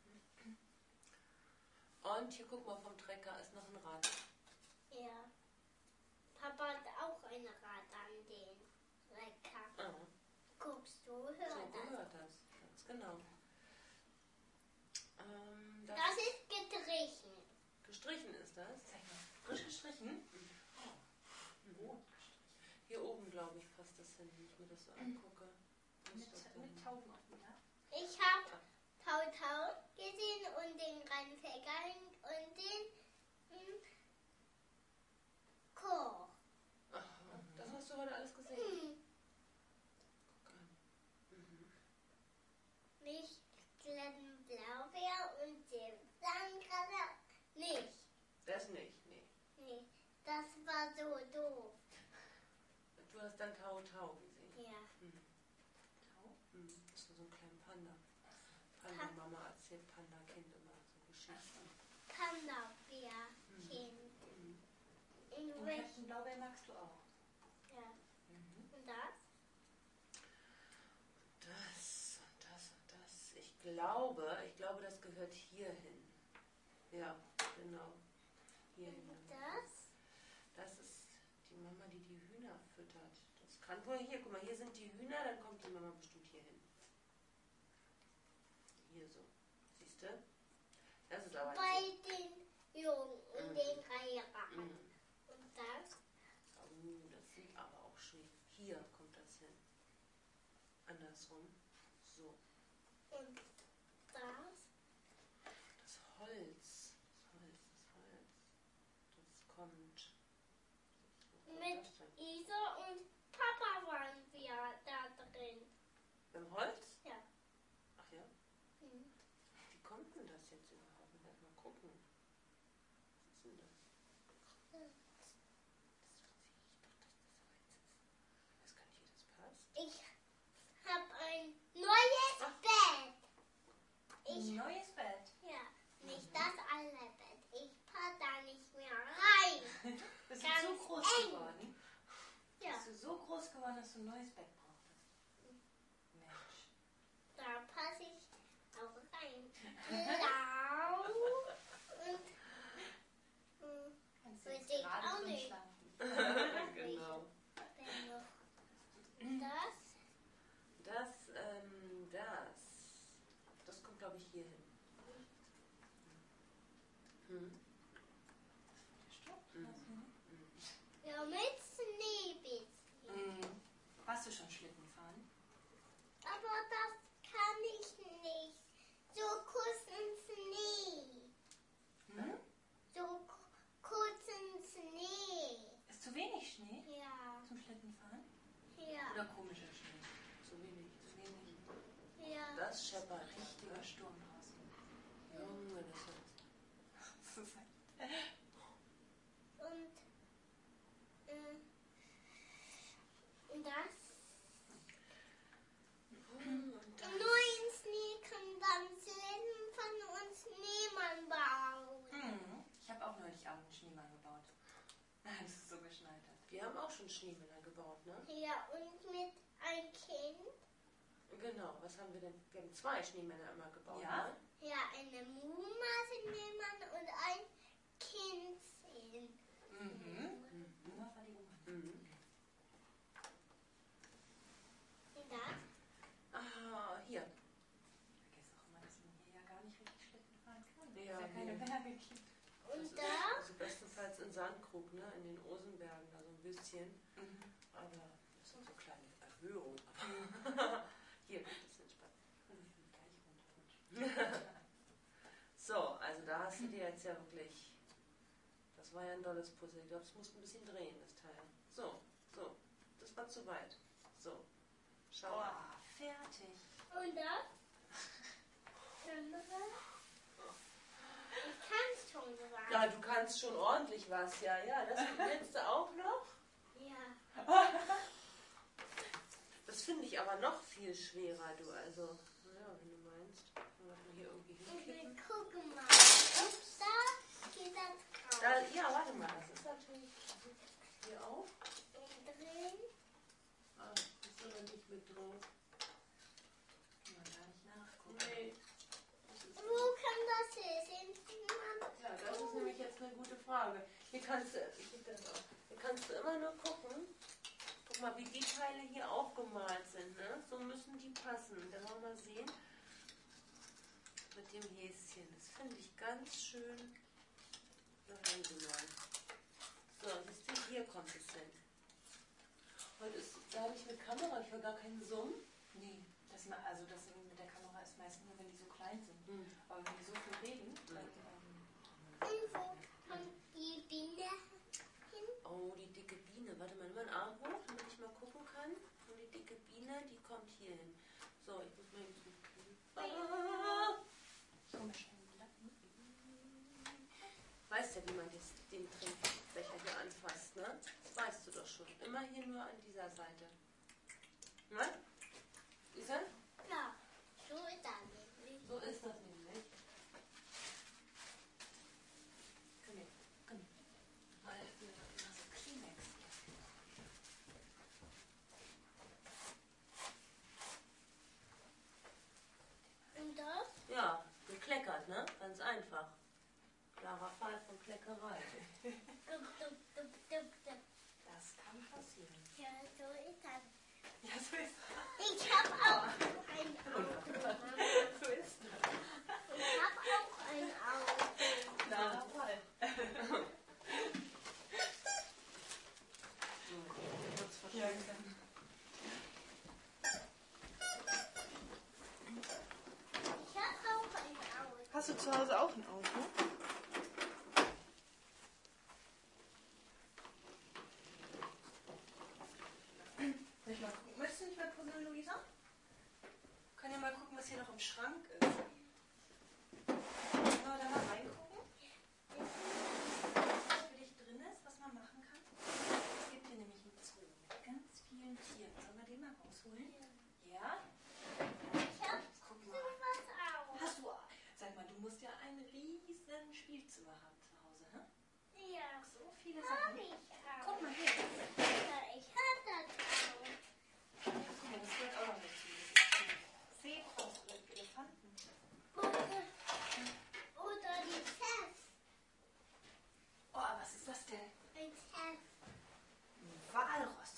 Und hier guck mal, vom Trecker ist noch ein Rad. Ja. Papa hat auch ein Rad an den Lecker. Ah, Guckst du, hör so das. gehört das. Ganz genau. Ähm, das Das ist gestrichen. gestrichen ist das. Zeig mal. Frisch gestrichen? Rot Hier oben, glaube ich, passt das hin, wenn ich mir das so angucke. Mit, Ist das denn- mit Tauben auf dem Dach. Ich habe Tau Tau gesehen und den Rheinfäger und den hm, Koch. Aha, das hast du heute alles gesehen. Hm, Guck an. Mhm. nicht kleinen Blaubeer und den Sandkalle. Nicht. Das nicht, nee. Nee, das war so doof. Du hast dann Tau Tau gesehen. Ja. Mhm. Tau. Mhm. Das war so ein kleiner Panda. Panda-Mama erzählt Panda-Kind immer so Geschichten. Panda-Bär-Kind. Mhm. Und Den welch- Captain Blaubeer magst du auch. ja. Mhm. Und das? Das und das und das. Ich glaube, ich glaube, das gehört hier hin. Ja, genau. Hier hin. Und das? Das ist die Mama, die die Hühner füttert. Das kann wohl hier, guck mal, hier sind die Hühner, dann kommt die Mama bestimmt hier hin. Hier so. Siehst du? Das ist aber Bei nicht den Jungen und Mhm. den Reihern. so. Mhm. Und das? Oh, das sieht aber auch schön. Hier kommt das hin. Andersrum. So. Und das? Das Holz. Das Holz, das Holz. Das kommt. Wo kommt Mit das denn? Isa und Papa waren wir da drin. Beim Holz? Ja. Ach ja. Hm. Wie kommt denn das jetzt überhaupt? Wir werden mal gucken. Was ist denn das? Das weiß ich doch, dass das Holz ist. Ich weiß gar nicht, wie das passt. Ich habe ein neues Bett. Ich, Ein neues Bett. ja, nicht das alte Bett. Ich passe da nicht mehr rein. Bist du Ganz so groß eng. geworden? Ja, Bist du so groß geworden, dass du ein neues Bett brauchtest? Mensch. da passe ich auch rein. Blau und hm, Kannst du Will jetzt ich gerade auch drin nicht. schlafen? Genau. dann noch das. Das, ähm, das. Das kommt, glaube ich, hier hin. Hm. Gestoppt? Mhm. Hast du nicht? Mhm. Ja, mit Schneebitz. Mhm. Warst du schon Schlitten fahren? Aber das kann ich nicht. So kurzen Schnee. Hm? So k- kurzen Schnee. Ist zu wenig Schnee Ja, zum Schlittenfahren? ja, Oder komischer Schnee? Zu wenig. Zu wenig. ja. Das scheppert. Richtiger Sturm draußen. Junge, das ist. Das ist halt- Und, äh, und das? Und das. Im neuen Schnee kann dann Schlitten von uns Schneemann bauen. Mhm. Ich habe auch neulich Abend einen Schneemann gebaut. Als es so geschneit hat. Wir haben auch schon Schneemänner gebaut, ne? Ja, und mit ein Kind. Genau. Was haben wir denn? Wir haben zwei Schneemänner immer gebaut, Ja? ne? Ja, eine Muma Schneemann und ein Kind. Mhm. Mhm. Oma war die Oma. Mhm. Bergchen. Das Und ist da? also bestenfalls in Sandkrug, ne? In den Osenbergen, da so ein bisschen. Mhm. Aber das sind so kleine Erhöhungen. Aber hier wird es entspannt. Gleich runterrutschen. So, also da hast du dir jetzt ja wirklich. Das war ja ein dolles Puzzle. Ich glaube, es musste ein bisschen drehen, das Teil. So, so. Das war zu weit. So. Schau mal. Boah, fertig. Und da? Andere? Ich kann es schon sagen. Ja, du kannst schon ordentlich was, ja, ja. Das willst du auch noch? Ja. Das finde ich aber noch viel schwerer, du. Also, naja, wenn du meinst. Wenn wir hier irgendwie Und wir hinklicken. gucken mal. Und da geht das raus. Da, ja, warte mal. Das ist natürlich hier auch. Umdrehen. Ah, ist aber nicht mit drauf. Kann man gar nicht nachgucken. Nee. Das ist Wo kann das hier sehen? Ja, das ist nämlich jetzt eine gute Frage. Hier kannst du, ich gebe das auch. Hier kannst du immer nur gucken. Guck mal, wie die Teile hier auch gemalt sind, ne? So müssen die passen. Dann wollen wir mal sehen. Mit dem Häschen. Das finde ich ganz schön reingemalt. So, siehst du, hier kommt es hin. Heute ist, da habe ich mit Kamera, ich will gar keinen Zoom. Nee, das, ma- also das mit der Kamera ist meistens nur, wenn die so klein sind. Hm. Aber wenn die so viel reden, dann... Ähm, Und wo kommt die Biene hin? Oh, die dicke Biene. Warte mal, nimm mal einen Arm hoch, damit ich mal gucken kann. Und die dicke Biene, die kommt hier hin. So, ich muss mal eben so. Ah! ich hol mir schnell einen Lappen. Weißt ja, wie man das, den Trinkbecher hier anfasst, ne? Das weißt du doch schon. Immer hier nur an dieser Seite. Ne? Ist er? Ja, so ist das nämlich. So ist das nämlich. Komm her, komm her. Weil wir immer so Kleenex hier. Und das? Ja, gekleckert, ne? Ganz einfach. Klarer Fall von Kleckerei. Dup, dup, dup, dup, dup. Das kann passieren. Ja, so ist das. Ja, so ist Ich habe auch ein Auto, Mama. So ist das. Ich habe auch ein Auto. Klarer Fall. Kurz Ja, verschwinden. klar. Ich habe auch ein Auto. Hast du zu Hause auch ein Auto? Soll ich mal gucken? Möchtest du nicht mal puzzeln, Luisa? Können ja mal gucken, was hier noch im Schrank ist. Sollen wir da mal reingucken? Was für dich drin ist, was man machen kann? Es gibt hier nämlich einen Zoo mit ganz vielen Tieren. Sollen wir den mal rausholen? Ja? Ich habe Guck mal. sowas auch. Hast du, sag mal, du musst ja ein riesen Spielzimmer haben zu Hause, hä? Ja, So viele habe Sachen. ich auch. Guck mal hier. Ja, ich habe das auch. Guck mal, das gehört auch noch dazu. Das ist ein Zebras oder Elefanten. Oder, oder die Test. Oh, was ist das denn? Ein Test. Ein Walross.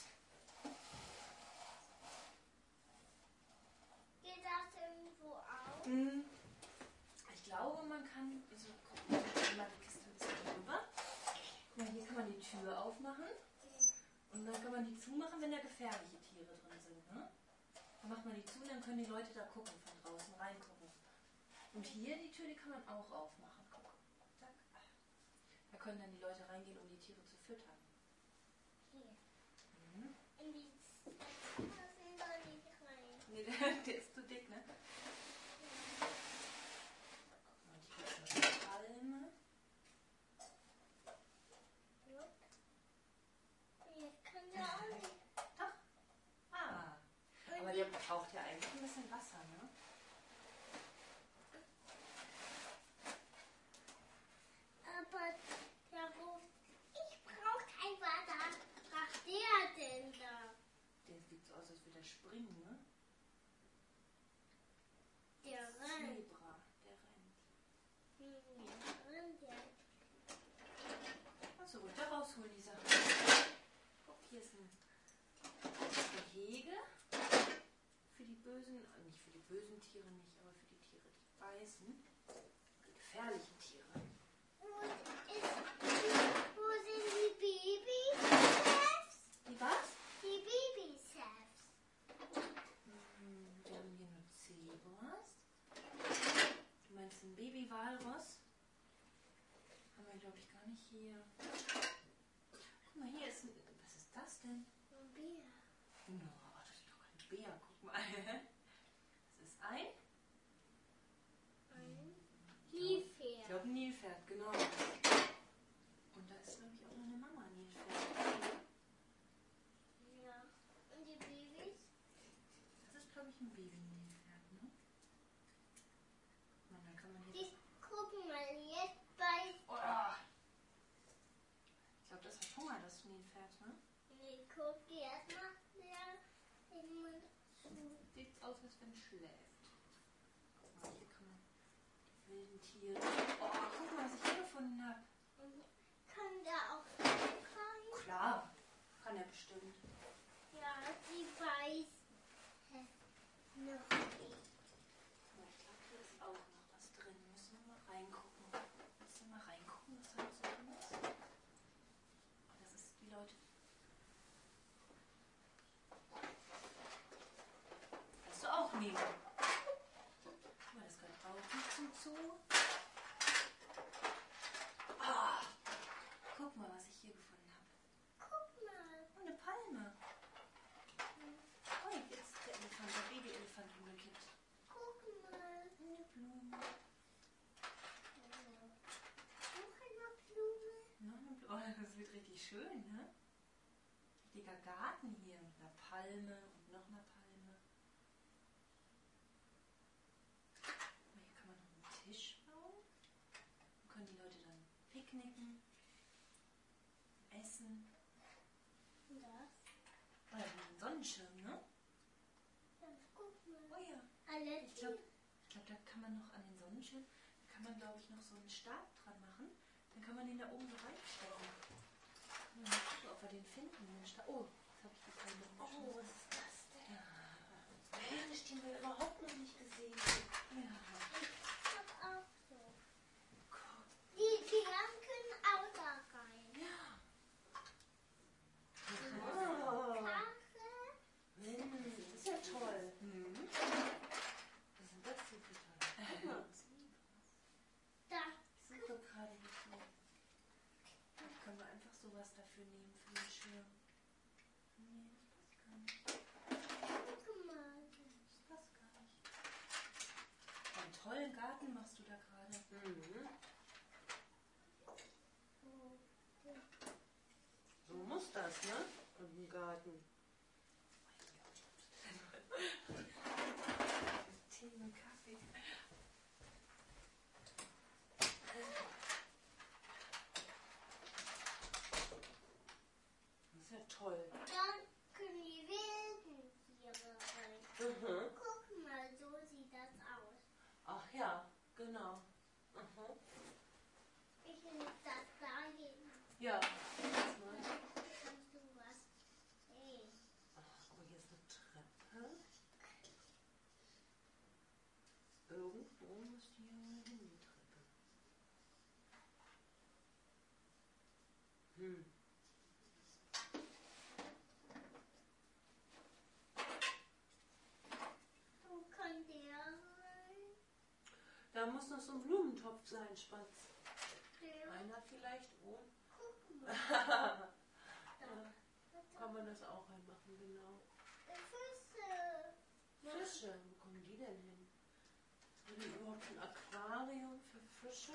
Geht das irgendwo auf? Hm. Ich glaube, man kann. Also, guck mal, ich mach mal die Kiste ein bisschen drüber. Ja, hier kann man die Tür aufmachen. Und dann kann man die zumachen, wenn da gefährliche Tiere drin sind. Ne? Dann macht man die zu, dann können die Leute da gucken, von draußen reingucken. Und hier die Tür, die kann man auch aufmachen. Guck. Zack. Da können dann die Leute reingehen, um die Tiere zu füttern. Hier. Mhm. In die passen da nicht rein. Nee, der, der ist zu dick, ne? Guck mal, hier ist eine Palme. Jupp. Jetzt kann der auch nicht. Doch. Ah. Aber der braucht ja eigentlich ein bisschen Wasser, ne? Aber der ruft, ich brauche kein Wasser. Was macht der denn da? Der sieht so aus, als würde er springen, ne? Der rennt. Zebra, der rennt. Hm, der rennt ja. Kannst du ruhig da rausholen, die Sachen. Guck, hier ist ein Gehege. Für die bösen, äh, nicht für die bösen Tiere nicht, aber für die Tiere, die beißen. Die gefährlichen Tiere. glaube ich, gar nicht hier. Guck mal, hier ist ein... Was ist das denn? Ein Bär. No, das ist doch kein Bär. Guck mal. Das ist ein... Ein Ich Nilpferd. glaube, ein Nilpferd, genau. Und da ist, glaube ich, auch noch eine Mama Nilpferd. Ja. Und die Babys? Das ist, glaube ich, ein Baby-Nilpferd, ne? Und dann kann man hier... Die gucken mal jetzt bei. Oh. Ich glaube, das hat Hunger, das Nilpferd, ne? Nee, guck die erstmal sehr im Mund zu. Sieht aus, als wenn es schläft. Guck mal, hier kann man die wilden Tiere... Oh, guck mal, was ich hier gefunden habe. Und kann der auch rein? Klar, kann er bestimmt. Ja, die weiß noch nicht. Aber ich glaube, hier ist auch noch was drin. Müssen wir mal reingucken. Müssen wir mal reingucken, was da noch so drin ist. Oh, das ist die Leute. Hast du auch nie? Guck mal, das gehört auch nicht zum Zoo. Ah, guck mal, was ich hier gefunden habe. Guck mal. Oh, eine Palme. Oh, jetzt ist der Elefant, der Baby-Elefant umgekippt. Guck mal. Eine Blume. Noch eine Blume. Noch eine Blume. Oh, das wird richtig schön, ne? Richtiger Garten hier mit einer Palme und noch einer Palme. Und hier kann man noch einen Tisch bauen. Dann können die Leute dann picknicken, essen. Das. Oder einen Sonnenschirm, ne? Das guck Oh mal. ja. Alle Ich glaube, ich glaub, da kann man noch an den Sonnenschirm, da kann man, glaube ich, noch so einen Stab dran machen. Dann kann man den da oben so reinstecken. Mal gucken, ob wir den finden. Den Stab. Oh, jetzt habe ich die Palme Oh, umgeschmissen. was ist das denn? Ja. Mensch, den wir überhaupt noch nicht gesehen. Ja. hab auch so. Guck. Die Tieren können auch da rein. Ja. Oh, Kacke. Mensch, das ist ja toll. Mhm. Was sind das denn für tolle? Guck mal. Da. Ich suche gerade nicht so. Können wir einfach sowas dafür nehmen für den Schirm? Nee, das passt gar nicht. Guck mal. Das passt gar nicht. Einen tollen Garten machst du da gerade. Mhm. Oh. So muss das, ne? Und im Garten. Tee und Kaffee. Das ist ja toll. Dann können die wilden Tiere rein. Mhm. Guck mal, so sieht das aus. Ach ja, genau. Mhm. Ich will das da hin. Ja. Lass mal. Kannst du was sehen? Ach, aber hier ist eine Treppe. Irgendwo muss die hier mal hin, die Treppe. Hm. Wo kann der rein? Da muss noch so ein Blumentopf sein, Spatz. Der. Einer vielleicht ohne. Guck mal. Da. Kann man das auch reinmachen, genau. Füße. Fische, wo kommen die denn hin? Haben die überhaupt ein Aquarium für Fische?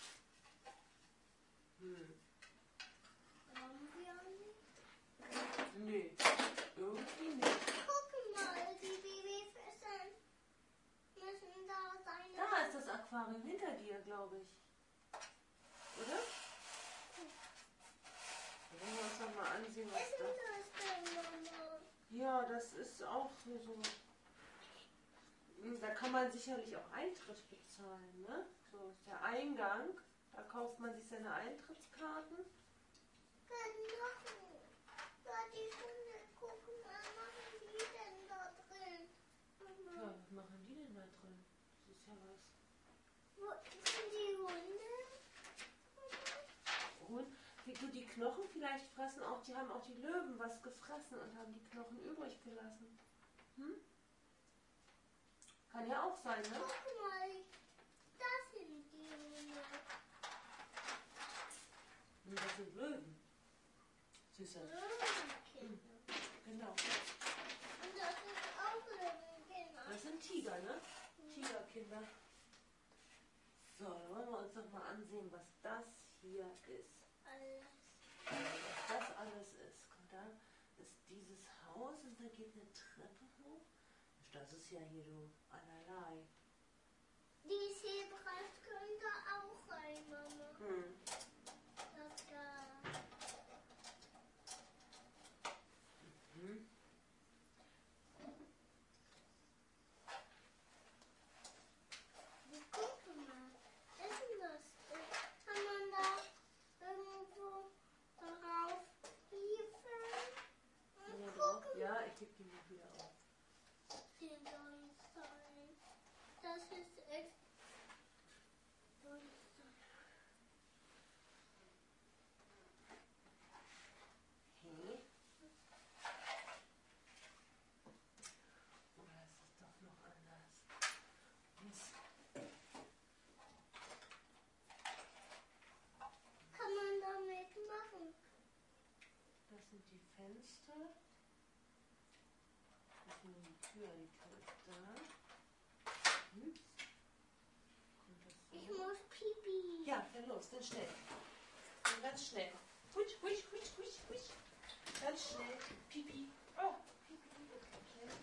Hm. Haben wir nicht? Nee, irgendwie nicht. Guck mal, die Babyfische müssen da sein. Da ist das Aquarium hinter dir, glaube ich. Oder? Wollen wir uns doch mal ansehen, was Ist da... das denn, Mama? Ja, das ist auch so... Da kann man sicherlich auch Eintritt bezahlen, ne? So ist der Eingang. Da kauft man sich seine Eintrittskarten. Genau. Da die Hunde, guck mal, machen die denn da drin? Ja, Mama. was machen die denn da drin? Das ist ja was... Wo sind die Hunde? Und wie du die Knochen vielleicht fressen, auch die haben auch die Löwen was gefressen und haben die Knochen übrig gelassen. Hm? Kann ja auch sein, ne? Guck mal, das sind die Hunde. Süße. Löwenkinder. Genau. Und das ist auch Löwenkinder. Das sind Tiger, ne? Tigerkinder. So, dann wollen wir uns noch mal ansehen, was das hier ist. Alles. Was das alles ist. Und da ist dieses Haus und da geht eine Treppe hoch. Das ist ja hier so allerlei. Die Zebras können da auch rein, Mama. Hm. Das da. Hm. Guck mal. Was ist denn das? Kann man da irgendwo darauf hieven? Und Ja, gucken. ja, ich gebe die mal wieder auf. Die sollen sein. Das ist echt. Okay. Oder ist es doch noch anders? Mist. Kann man damit machen? Das sind die Fenster. Das ist nur die Tür. Die Tür ist da. Hm. Kommt das so? Ich muss Pipi. Ja, dann los, dann schnell. Dann ganz schnell. Husch, husch, husch, husch, husch. Ganz schnell. Pipi. Oh, Pipi. Okay.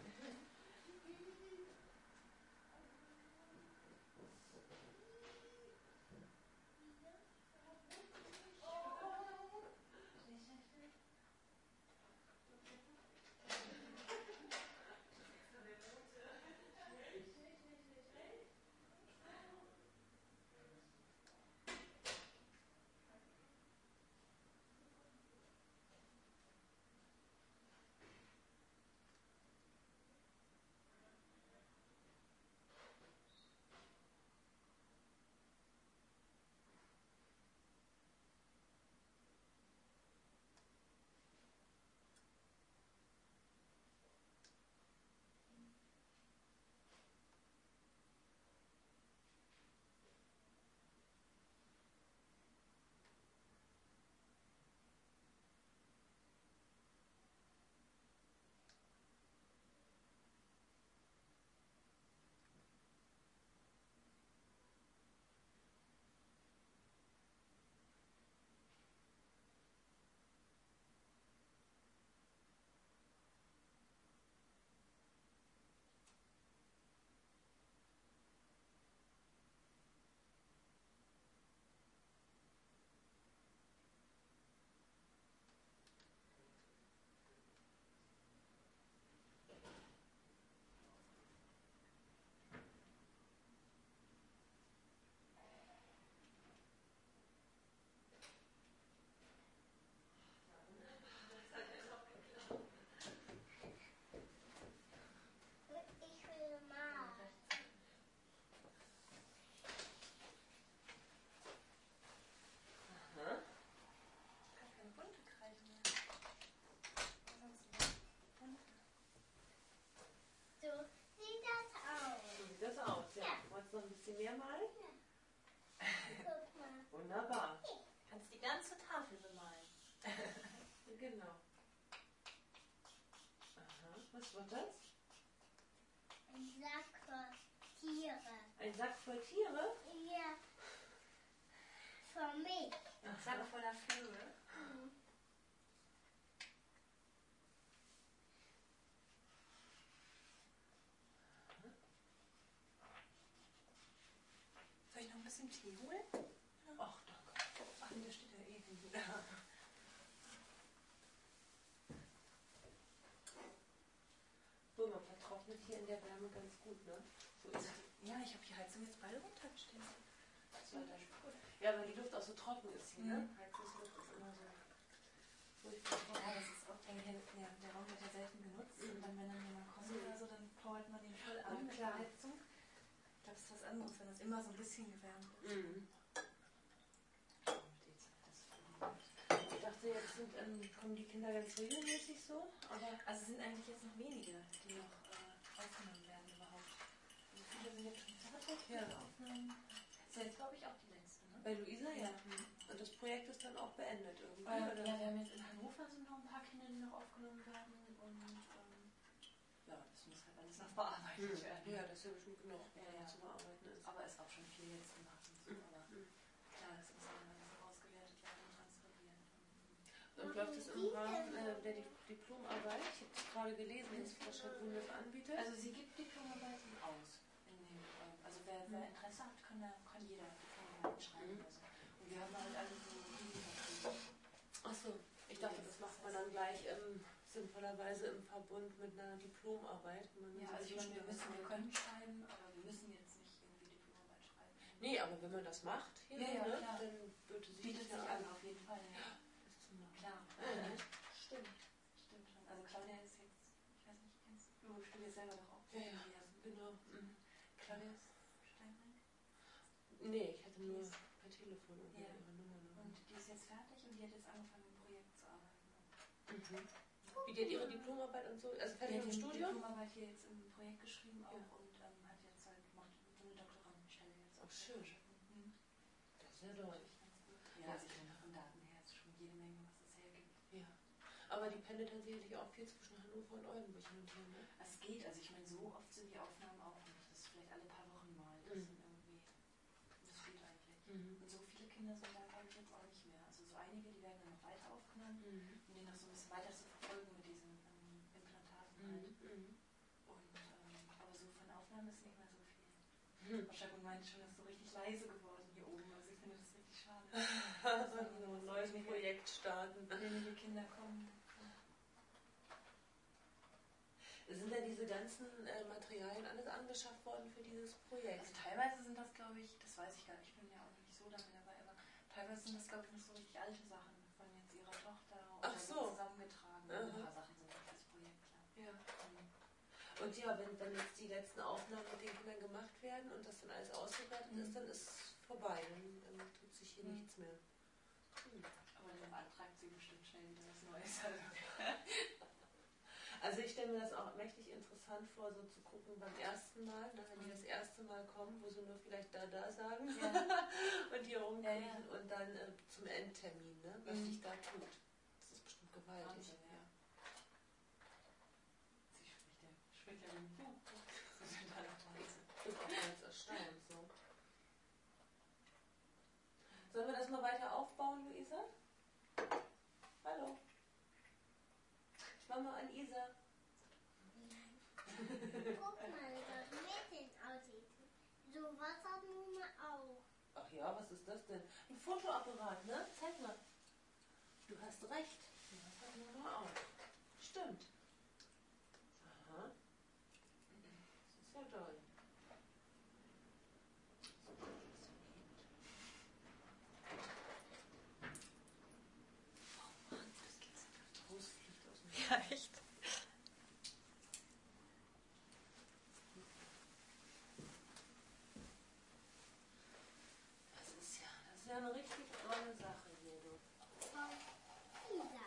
Ich will mal. Aha. Gar keine bunte Kreide mehr. Sonst bunte. So sieht das aus. So sieht das aus, ja. Ja. Wolltest du noch ein bisschen mehr malen? Guck mal. Wunderbar. Kannst die ganze Tafel bemalen. Genau. Aha. Was war das? Ein Sack für Tiere. Ein Sack voll Tiere? Ja. Für mich. Sack voller Vögel. Soll ich noch ein bisschen Tee holen? Ach, danke. Ach nee, der steht ja eh hin. So, man vertrocknet hier in der Wärme ganz gut, ne? So ist es. Ja, ich habe die Heizung jetzt beide runtergestellt. Das war dann gut. Ja, weil die Luft auch so trocken ist hier, ne? Mhm. Heizungsluft ist immer so furchtbar Ja, trocken. das ist auch, denke ich, der, der Raum wird ja selten genutzt. Und dann, wenn dann jemand kommt oder so, dann powert man den voll an Ja, mit klar. der Heizung. Ich glaube, es ist was anderes, wenn das immer so ein bisschen gewärmt ist. Mhm. Ich dachte, jetzt sind, ähm, kommen die Kinder ganz regelmäßig so, aber Also es sind eigentlich jetzt noch wenige, die noch äh, aufgenommen werden überhaupt. Also viele sind jetzt schon fertig mit Ja. den Aufnahmen. Das ist jetzt, glaube ich, auch die letzte, ne? bei Luisa ja. Und das Projekt ist dann auch beendet irgendwie, Weil, oder? ja, wir haben jetzt in Hannover Hannover sind noch ein paar Kinder, die noch aufgenommen werden und ähm, ja, das muss halt alles noch bearbeitet Mhm. werden. Ja, das ist ja bestimmt genug, Ja, was ja. zu bearbeiten ist. Aber ist auch schon viel jetzt gemacht und so, aber Mhm. klar, das muss dann alles noch ausgewertet werden und transkribiert. Und läuft das im Rahmen äh, der Di- Diplomarbeit? Ich habe es gerade gelesen, dass Frau Schagun das anbietet. Also sie gibt Diplomarbeiten aus. In dem, ähm, also wer, wer Interesse hat, kann, da- kann jeder Diplomarbeit schreiben. Mhm. Also. Und wir haben halt alle so Videoverträge. Achso, ich dachte, das macht man dann gleich ähm, sinnvollerweise im Verbund mit einer Diplomarbeit. wenn man Ja, so also ich meine, wir, zwischen- müssen, wir können schreiben, aber wir müssen jetzt nicht irgendwie Diplomarbeit schreiben. Nee, aber wenn man das macht, hier, Ja, ja, ne, klar. dann bietet sich Bietet das sich ja an, auf jeden Fall. Ja. Das zu machen. Klar. Ja, stimmt. Stimmt schon. Also Claudia ist jetzt, ich weiß nicht, kennst du, du studierst selber doch auch. Ja, ja, genau. Mhm. Claudia ist Steinberg. Nee, ich hatte nur Die ist- per Telefon irgendwie Ja. ihre Nummer. Und die ist jetzt fertig und die hat jetzt angefangen, im Projekt zu arbeiten. Mhm. Wie die hat ihre Diplomarbeit und so, also Die fertig hat im die Studium? Diplomarbeit hier jetzt im Projekt geschrieben auch Ja. und ähm, hat jetzt halt macht so eine Doktorandenstelle jetzt. Ach, schön. Mhm. Das ist ja toll. Ganz gut. Ja, also ich meine, von Daten her ist schon jede Menge, was es hergibt. Ja. Aber die pendelt dann sicherlich auch viel zwischen Hannover und Oldenburg hin und her, ne? Es geht, also ich meine, so oft sind die Aufnahmen auch nicht. Das ist vielleicht alle paar Wochen mal. Das Mhm. sind irgendwie, das geht eigentlich. Mhm. Und so viele Kinder sind da, glaube ich, jetzt auch nicht mehr. Also so einige, die werden dann noch weiter aufgenommen, Mhm. um den noch so ein bisschen weiter zu verfolgen mit diesen ähm, Implantaten halt. Mhm. Und, ähm, aber so von Aufnahmen ist nicht mehr so viel. Mhm. Frau Schagun meinte schon, das ist so richtig leise geworden hier oben. Also ich finde das richtig schade. Also so ein neues Projekt starten. Wenige Kinder kommen. Sind denn diese ganzen äh, Materialien alles angeschafft worden für dieses Projekt? Also teilweise sind das, glaube ich, das weiß ich gar nicht, ich bin ja auch noch nicht so lange dabei, aber teilweise sind das, glaube ich, noch so richtig alte Sachen von jetzt ihrer Tochter oder Ach so. zusammengetragen. Aha. Ein paar Sachen sind für das Projekt, klar. Ja. Und ja, wenn dann jetzt die letzten Aufnahmen mit den Kindern gemacht werden und das dann alles ausgewertet Mhm. ist, dann ist vorbei. Dann ähm, tut sich hier Mhm. nichts mehr. Hm. Aber dann beantragt sie bestimmt schnell wieder was Neues. Also. Also ich stelle mir das auch mächtig interessant vor, so zu gucken beim ersten Mal, ne, wenn die das erste Mal kommen, wo sie nur vielleicht da, da sagen Ja. und hier rumkriechen Ja, ja. und dann äh, zum Endtermin, ne, was Mhm. sich da tut. Das ist bestimmt gewaltig. Wahnsinn, ja. Sie spricht ja, spricht ja wie ein Buch. Das ist total Wahnsinn. Ich bin auch ganz erstaunt. So. Sollen wir das mal weiter aufbauen, Luisa? Hallo. Ich mach mal an Isa. Guck mal, das Mädchen aussieht. So was hat Mama auch. Ach ja, was ist das denn? Ein Fotoapparat, ne? Zeig mal. Du hast recht. Ja, das hat Mama auch. Stimmt. Aha. Das ist ja toll. Oh Mann, das geht's ja rausfliegt aus dem Ja, echt. Das ist ja, das ist ja eine richtig tolle Sache hier, du. Frau Isa.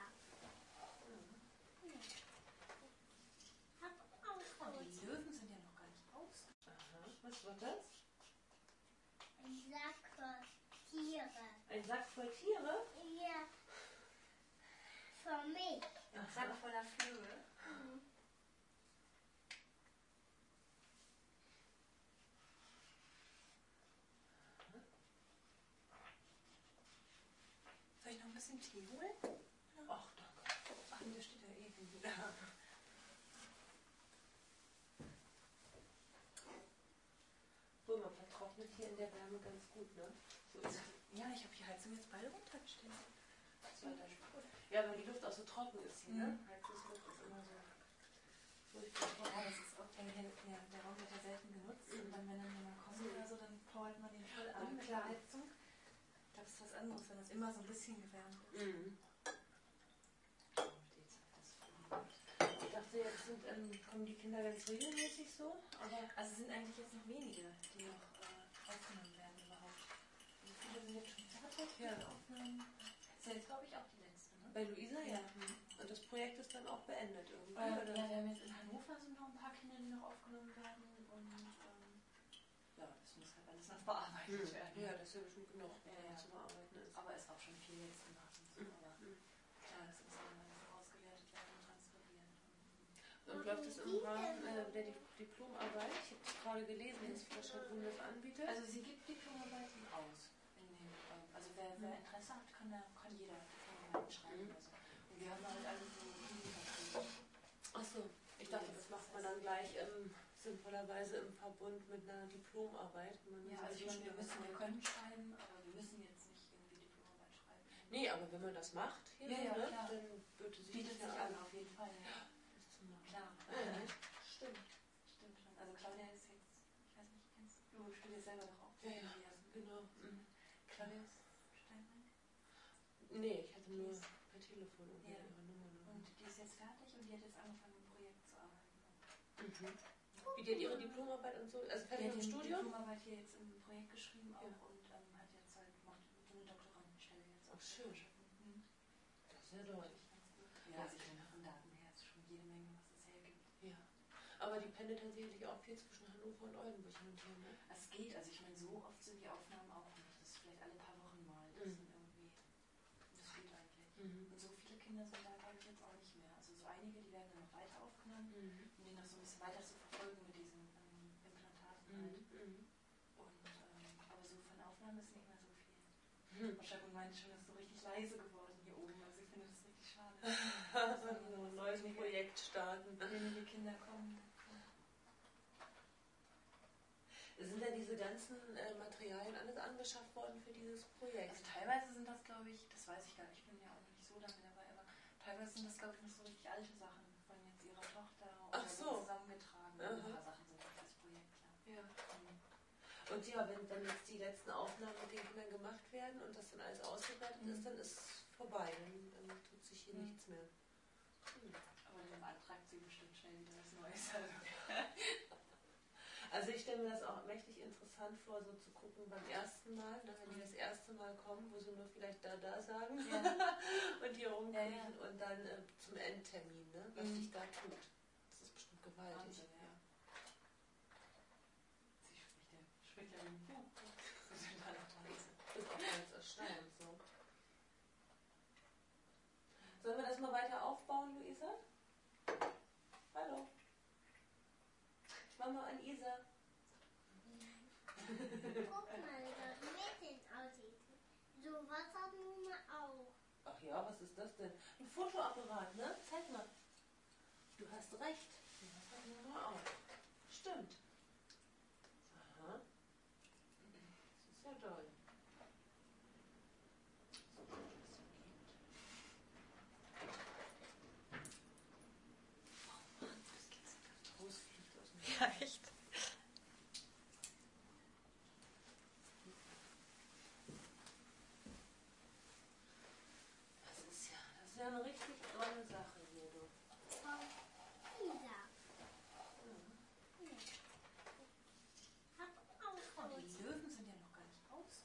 Hab auch Und aus. die Löwen sind ja noch gar nicht aus. Aha. Was war das? Ein Sack für Tiere. Ein Sack voll Tiere? Hier. Für mich. Ein Sack voller Vögel. Soll ich noch ein bisschen Tee holen? Ach, danke. Ach, der steht ja eh wieder. Guck mal, vertrocknet hier in der Wärme ganz gut, ne? So ist es. Ja, ich habe die Heizung jetzt beide runtergestellt. Das war dann gut. Ja, weil die Luft auch so trocken ist hier, ne? Mhm. Heizungsluft ist immer so furchtbar trocken. Ja, das ist auch, der, der, der Raum wird ja selten genutzt. Und dann, wenn dann jemand kommt oder so, dann powert man den voll an Mhm, mit klar. der Heizung. Ich glaube, es ist was anderes, wenn das immer so ein bisschen gewärmt ist. Mhm. Ich dachte, jetzt sind, ähm, kommen die Kinder ganz regelmäßig so, aber Also es sind eigentlich jetzt noch wenige, die noch äh, aufgenommen werden überhaupt. Wie viele sind jetzt schon fertig? Ja. Die Aufnahmen. Das ist ja jetzt, glaube ich, auch die letzte, ne? bei Luisa ja. Ja. Und das Projekt ist dann auch beendet irgendwie, Äh, oder? ja, wir haben jetzt in Hannover sind noch ein paar Kinder, die noch aufgenommen werden und ähm, ja, das muss halt alles noch bearbeitet Mhm. werden. Ja, das ist ja bestimmt genug, was Ja, da ja. zu bearbeiten ist. Aber ist auch schon viel jetzt gemacht und so, aber Mhm. klar, das muss dann alles Und läuft das im Rahmen äh, der Di- Diplomarbeit? Ich habe gerade gelesen, dass Flasche Grün das anbietet. Also sie gibt Diplomarbeiten aus. In dem, ähm, also wer, wer Interesse hat, kann, da, kann jeder Diplomarbeiten schreiben. Also. Und wir haben halt alle so Univerträge. Achso, ich dachte, das macht man dann gleich ähm, sinnvollerweise im Verbund mit einer Diplomarbeit. wenn man Ja, so also ich meine, wir zwischen- müssen, wir können schreiben, aber wir müssen jetzt nicht irgendwie Diplomarbeit schreiben. Nee, aber wenn man das macht, hier Ja, so, ja, ne, klar. dann würde sich Bietet das sich ja an, auf jeden Fall. Ja. das zu machen. Klar. Ja, stimmt. Stimmt schon. Also Claudia ist jetzt, ich weiß nicht, kennst du, du studierst selber doch auch. Ja, ja, Biologie. genau. Mhm. Claudia ist Steinmann. Nee, ich hatte nur per Telefon irgendwie Ja. ihre Nummer. Und die ist jetzt fertig und die hat jetzt angefangen, im Projekt zu arbeiten. Mhm. Wie die hat ihre Diplomarbeit und so, also Die fertig hat im die Studium? Diplomarbeit hier jetzt im Projekt geschrieben auch Ja. und ähm, hat jetzt halt, macht so eine Doktorandenstelle jetzt. Ach, schön. Mhm. Das ist ja toll. Ja, also ich meine, von Daten her ist schon jede Menge, was es hergibt. Ja. Aber die pendelt tatsächlich auch viel zwischen Hannover und Oldenburg hin und her, ne? Es geht, also ich meine, so oft sind die Aufnahmen auch nicht. Das ist vielleicht alle paar Wochen mal. Das Mhm. sind irgendwie, das geht eigentlich. Mhm. Und so viele Kinder sind da, glaube ich, jetzt auch nicht mehr. Also so einige, die werden dann noch weiter aufgenommen, Mhm. um die noch so ein bisschen weiter zu verfolgen mit diesen ähm, Implantaten Mhm. halt. Mhm. Und, ähm, aber so von Aufnahmen ist nicht mehr so viel. Mhm. Und Stefan meinte schon, das ist so richtig leise geworden hier oben. Also ich finde das richtig schade. So ein neues Projekt starten. Wenige Kinder kommen. Sind denn diese ganzen äh, Materialien alles angeschafft worden für dieses Projekt? Also teilweise sind das, glaube ich, das weiß ich gar nicht, ich bin ja auch noch nicht so lange dabei, aber teilweise sind das, glaube ich, noch so richtig alte Sachen von jetzt ihrer Tochter oder Ach so. zusammengetragen. Aha. Ein paar Sachen sind für das Projekt, klar. Ja. Und ja, wenn dann jetzt die letzten Aufnahmen mit den Kindern gemacht werden und das dann alles ausgewertet Mhm. ist, dann ist vorbei. Dann, dann tut sich hier Mhm. nichts mehr. Hm. Aber dann beantragt sie bestimmt schnell wieder was Neues. Also ich stelle mir das auch mächtig interessant vor, so zu gucken beim ersten Mal, ne, wenn die das erste Mal kommen, wo sie nur vielleicht da, da sagen Ja. und hier rumkriechen Ja, ja. und dann äh, zum Endtermin, ne, was Mhm. sich da tut. Das ist bestimmt gewaltig. Wahnsinn, ja. Sie spricht ja, spricht ja wie ein Buch. Das ist total Wahnsinn. Das ist auch ganz erstaunlich so. Sollen wir das mal weiter aufbauen, Luisa? Hallo. Mama an Isa. Guck mal, das Mädchen aussieht. So was hat Mama auch. Ach ja, was ist das denn? Ein Fotoapparat, ne? Zeig mal. Du hast recht. Das hat Mama auch. Stimmt. Aha. Das ist ja toll. So gut, was es so gibt. Oh Mann, das geht's ja ganz rausfliegt aus dem Ja, echt. Das ist ja, das ist ja eine richtig tolle Sache hier, du. Frau Isa. Hat auch Oh, die aus. Löwen sind ja noch gar nicht aus.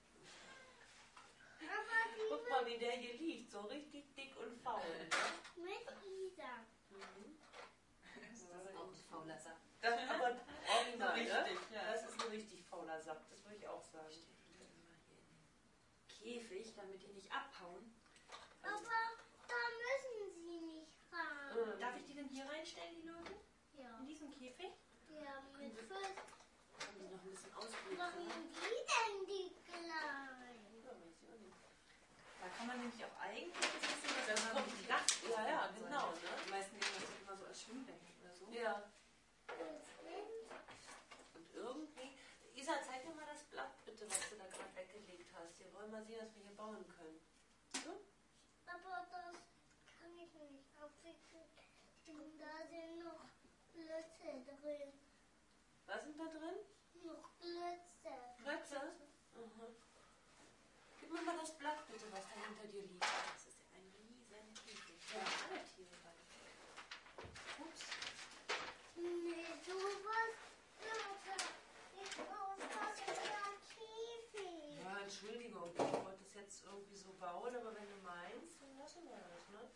Aber die Guck mal, wie der hier liegt. So richtig dick und faul. mit Isa. Mhm. Das ist auch ein fauler Sack. Das ist aber original, So ne? richtig, ja. Das ist ein richtig fauler Sack, das würde ich auch sagen. Ich stelle die Löwen mal hier in den Käfig, damit die nicht abhauen. Aber da müssen sie nicht ran. Mhm. Darf ich die denn hier reinstellen, die Löwen? Ja. In diesem Käfig? Ja, mit Füßen. Haben die noch ein bisschen Ausblick? Warum ne? die denn die Kleinen? Ja, weiß ich auch nicht. Da kann man nämlich auch eigentlich ein bisschen was Das machen, kommt- wie die Lachs. Ja, ja, genau, ne? Die meisten nehmen das immer so als Schwimmbecken oder so. Ja. Und Wind. Und irgendwie. Isa, zeig mir mal das Blatt bitte, was du da gerade weggelegt hast. Wir wollen mal sehen, was wir hier bauen können. Hm? Aber das kann ich nicht aufwickeln. Und da sind noch Blöcke drin. Was sind da drin? Noch Blöcke. Klötze? Aha. Gib mir mal das Blatt bitte, was da hinter dir liegt. Das ist ja ein riesen Käfig. Da sind alle Tiere bei. Ups. Nee, du was. Ich brauche das in der Käfig. Ja, Entschuldigung, ich wollte das jetzt irgendwie so bauen, aber wenn du meinst, dann lassen wir das, ne?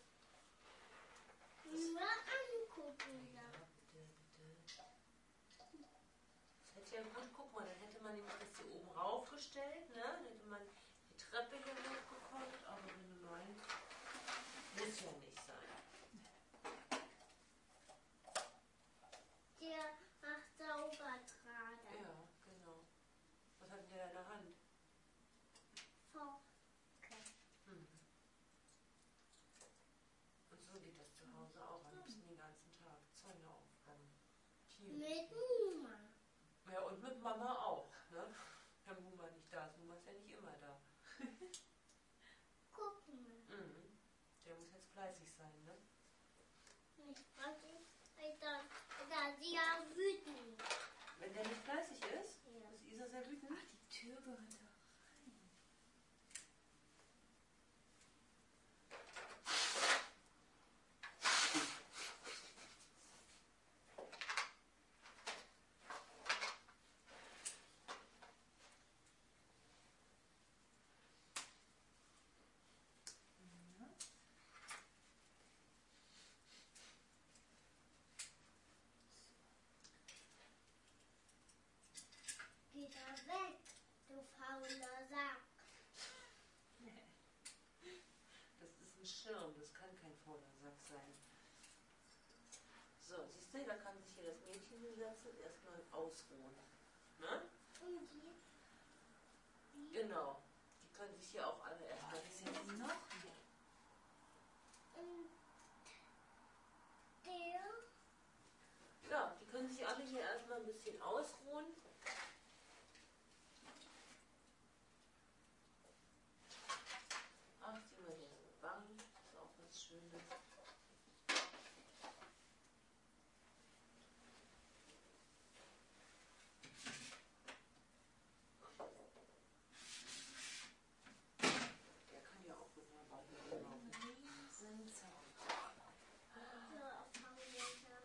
Nur angucken. Ja, bitte, bitte. Das hätte ja gut, guck mal, dann hätte man nämlich das hier oben raufgestellt, ne? Dann hätte man die Treppe hier hochgekommen, aber wenn du meinst, muss ja nicht sein. Spielen. Mit Muma. Ja, und mit Mama auch, ne? Wenn Muma nicht da ist. Muma ist ja nicht immer da. Guck mal. Mhm. Der muss jetzt fleißig sein, ne? Ich frage da, da sie ja wütend. Wenn der nicht fleißig ist, Ja. ist Isa sehr wütend. Ach, die Tür gehört da rein. Geh da weg, du fauler Sack. Das ist ein Schirm, das kann kein fauler Sack sein. So, siehst du, da kann sich hier das Mädchen hinsetzen und erstmal ausruhen. Ne? Und die, die Genau. Die können sich hier auch alle erstmal Was ist jetzt noch hier? und der. Ja, die können sich alle hier erstmal ein bisschen ausruhen. Ach, zieh mal hier so Wangen, ist auch was Schönes. Der kann ja auch wunderbar hier rumlaufen. Riesenzaun. So, fauler Sack.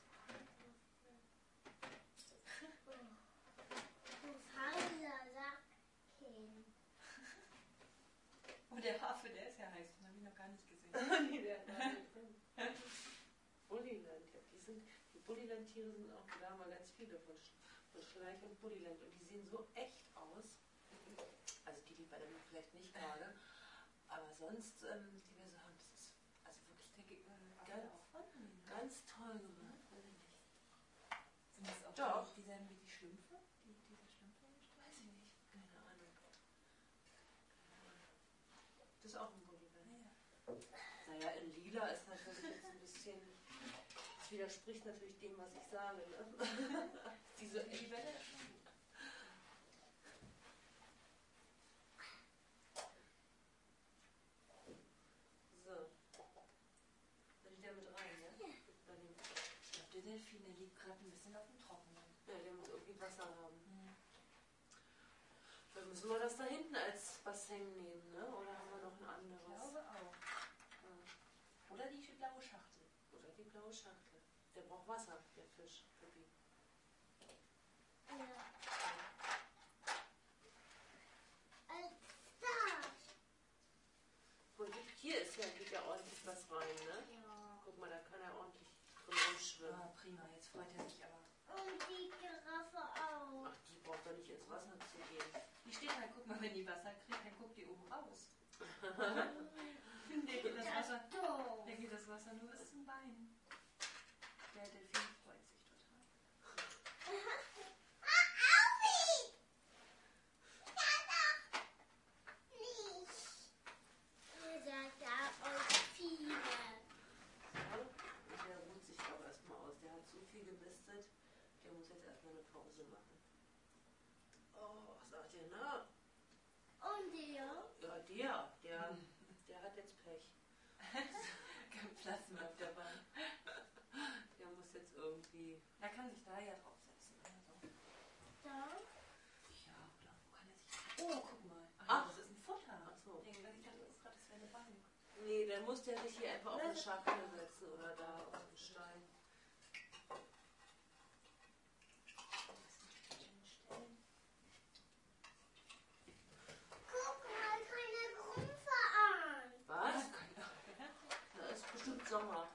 Du fauler Sack, Kind. Oh, der Hafe, der ist ja heiß. Den habe ich noch gar nicht gesehen. Nee, der hat gar nicht. Bulliland, ja, die sind, die Bulliland-Tiere sind auch, da haben wir ganz viele von, Sch- von Schleich und Bulliland und die sehen so echt aus. Also die, die bei dem vielleicht nicht gerade, aber sonst, ähm, die wir so haben, das ist also wirklich Der geht äh, Ganz- auch von mir. ganz toll gemacht. Sind das auch Doch. Die, dieselben wie die Schlümpfe? Die, diese Schlümpfe? Weiß ich nicht. Keine Ahnung. Das ist auch ein Bulliland. Naja. Naja, in Lila ist natürlich jetzt ein bisschen, das widerspricht natürlich dem, was ich sage. Ne? Diese Die Welle ist schon gut. So. Soll ich da mit rein, ja? Bei dem, Ich glaube, der Delfin, der liegt gerade ein bisschen auf dem Trockenen. ja, der muss irgendwie Wasser haben. Hm. Dann müssen wir das da hinten als Bassin nehmen, ne? Oder haben wir noch ein Ich anderes? glaube auch. Ja. Oder die blaue Schachtel. Oder die blaue Schachtel. Der braucht Wasser, der Fisch. Pippi. Ja. Als das. Und hier ist ja, geht ja ordentlich was rein, ne? Ja. Guck mal, da kann er ordentlich drin rumschwimmen. Ah, prima, jetzt freut er sich aber. Und die Giraffe auch. Ach, die braucht doch nicht ins Wasser zu gehen. Die steht halt, guck mal, wenn die Wasser kriegt, dann guckt die oben raus. Der geht das Wasser, Doof. der geht das Wasser nur bis zum Bein. Der Delfin freut sich total. Aufi! Ja doch nicht. Ihr sagt ja euch viele. Ja, und der ruht sich auch erstmal aus. Der hat so viel gemistet, der muss jetzt erstmal eine Pause machen. Oh, was sagt ihr, na? Und ihr? Ja, der, der, der hat jetzt Pech. Kein Platz mehr auf der Bahn. Der muss jetzt irgendwie. Er kann sich da ja draufsetzen. Also. Da? Ja, oder wo kann er sich. Oh, guck mal. Ach, Ach. das ist ein Futter. Ach so. Ich dachte jetzt gerade, das wäre eine Bank. Nee, dann muss der sich hier einfach auf eine Schachtel setzen oder da auf den Stein. Guck mal, keine Grümpfe an. Was? Da ist bestimmt Sommer.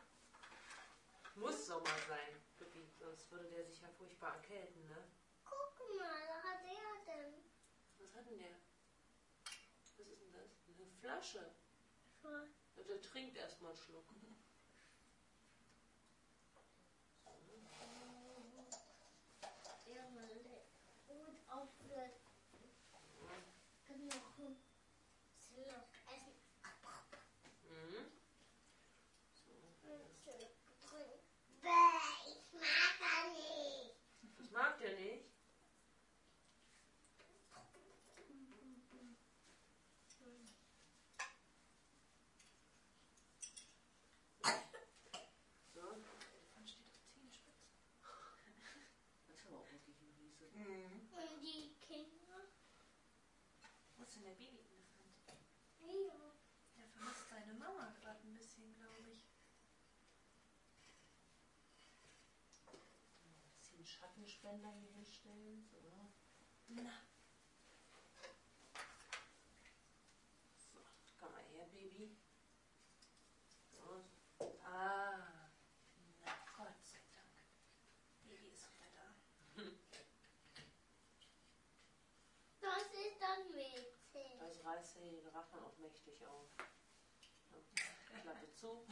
Muss Sommer sein, Pippi, sonst würde der sich ja furchtbar erkälten, ne? Guck mal, was hat er denn? Was hat denn der? Was ist denn das? Eine Flasche. Für Ja, der trinkt erstmal einen Schluck. gut aufwürzen. Knochen. Slow essen. Mhm. So. Bäh, ich mag das nicht. ist denn der Babyelefant? Ja. Der vermisst seine Mama gerade ein bisschen, glaube ich. Ein bisschen Schattenspender hier hinstellen. So. Na, So, komm mal her, Baby. So. ah, na Gott sei Dank. Baby ist wieder da. Das ist das Mädchen. Das reißt den Rachen auch mächtig auf. So, Klappe zu.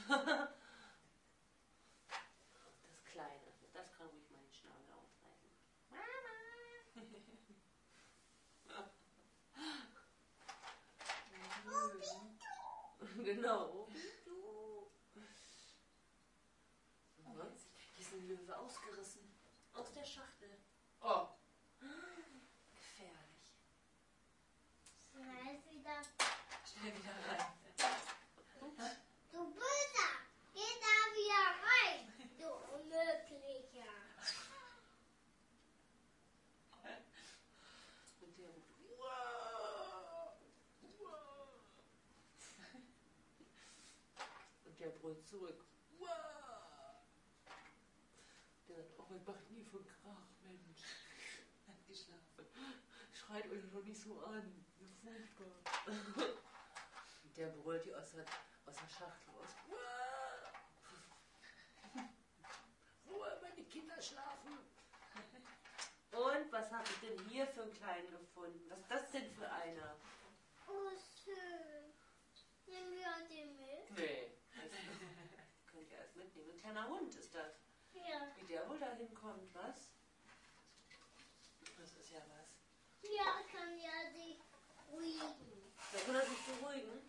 Das Kleine, das kann ruhig mal den Schnabel aufreißen. Genau. Du. Oh, hier ist, hier ist ein Löwe ausgerissen. Aus der Schachtel. Oh. Gefährlich. Schnell wieder. Schnell wieder rein. Du Böser! Geh da wieder rein! Du Unmöglicher! Und der ruft, "Uah, uah." Und der brüllt zurück. "Uah." Der sagt, oh, ich mach nie von Krach, Mensch. Hat geschlafen. Schreit euch doch nicht so an. So furchtbar. Und der brüllt die aus der, aus der Schachtel raus. "Uah." Ruhe, meine Kinder schlafen. Und was habe ich denn hier für einen Kleinen gefunden? Was ist das denn für einer? Oh, schön. Nehmen wir den mit? Nee. Also, könnt ihr erst mitnehmen. Ein kleiner Hund ist das. Ja. Wie der wohl da hinkommt, was? Das ist ja was. Ja, kann ja sich ruhigen. Da kann er sich beruhigen.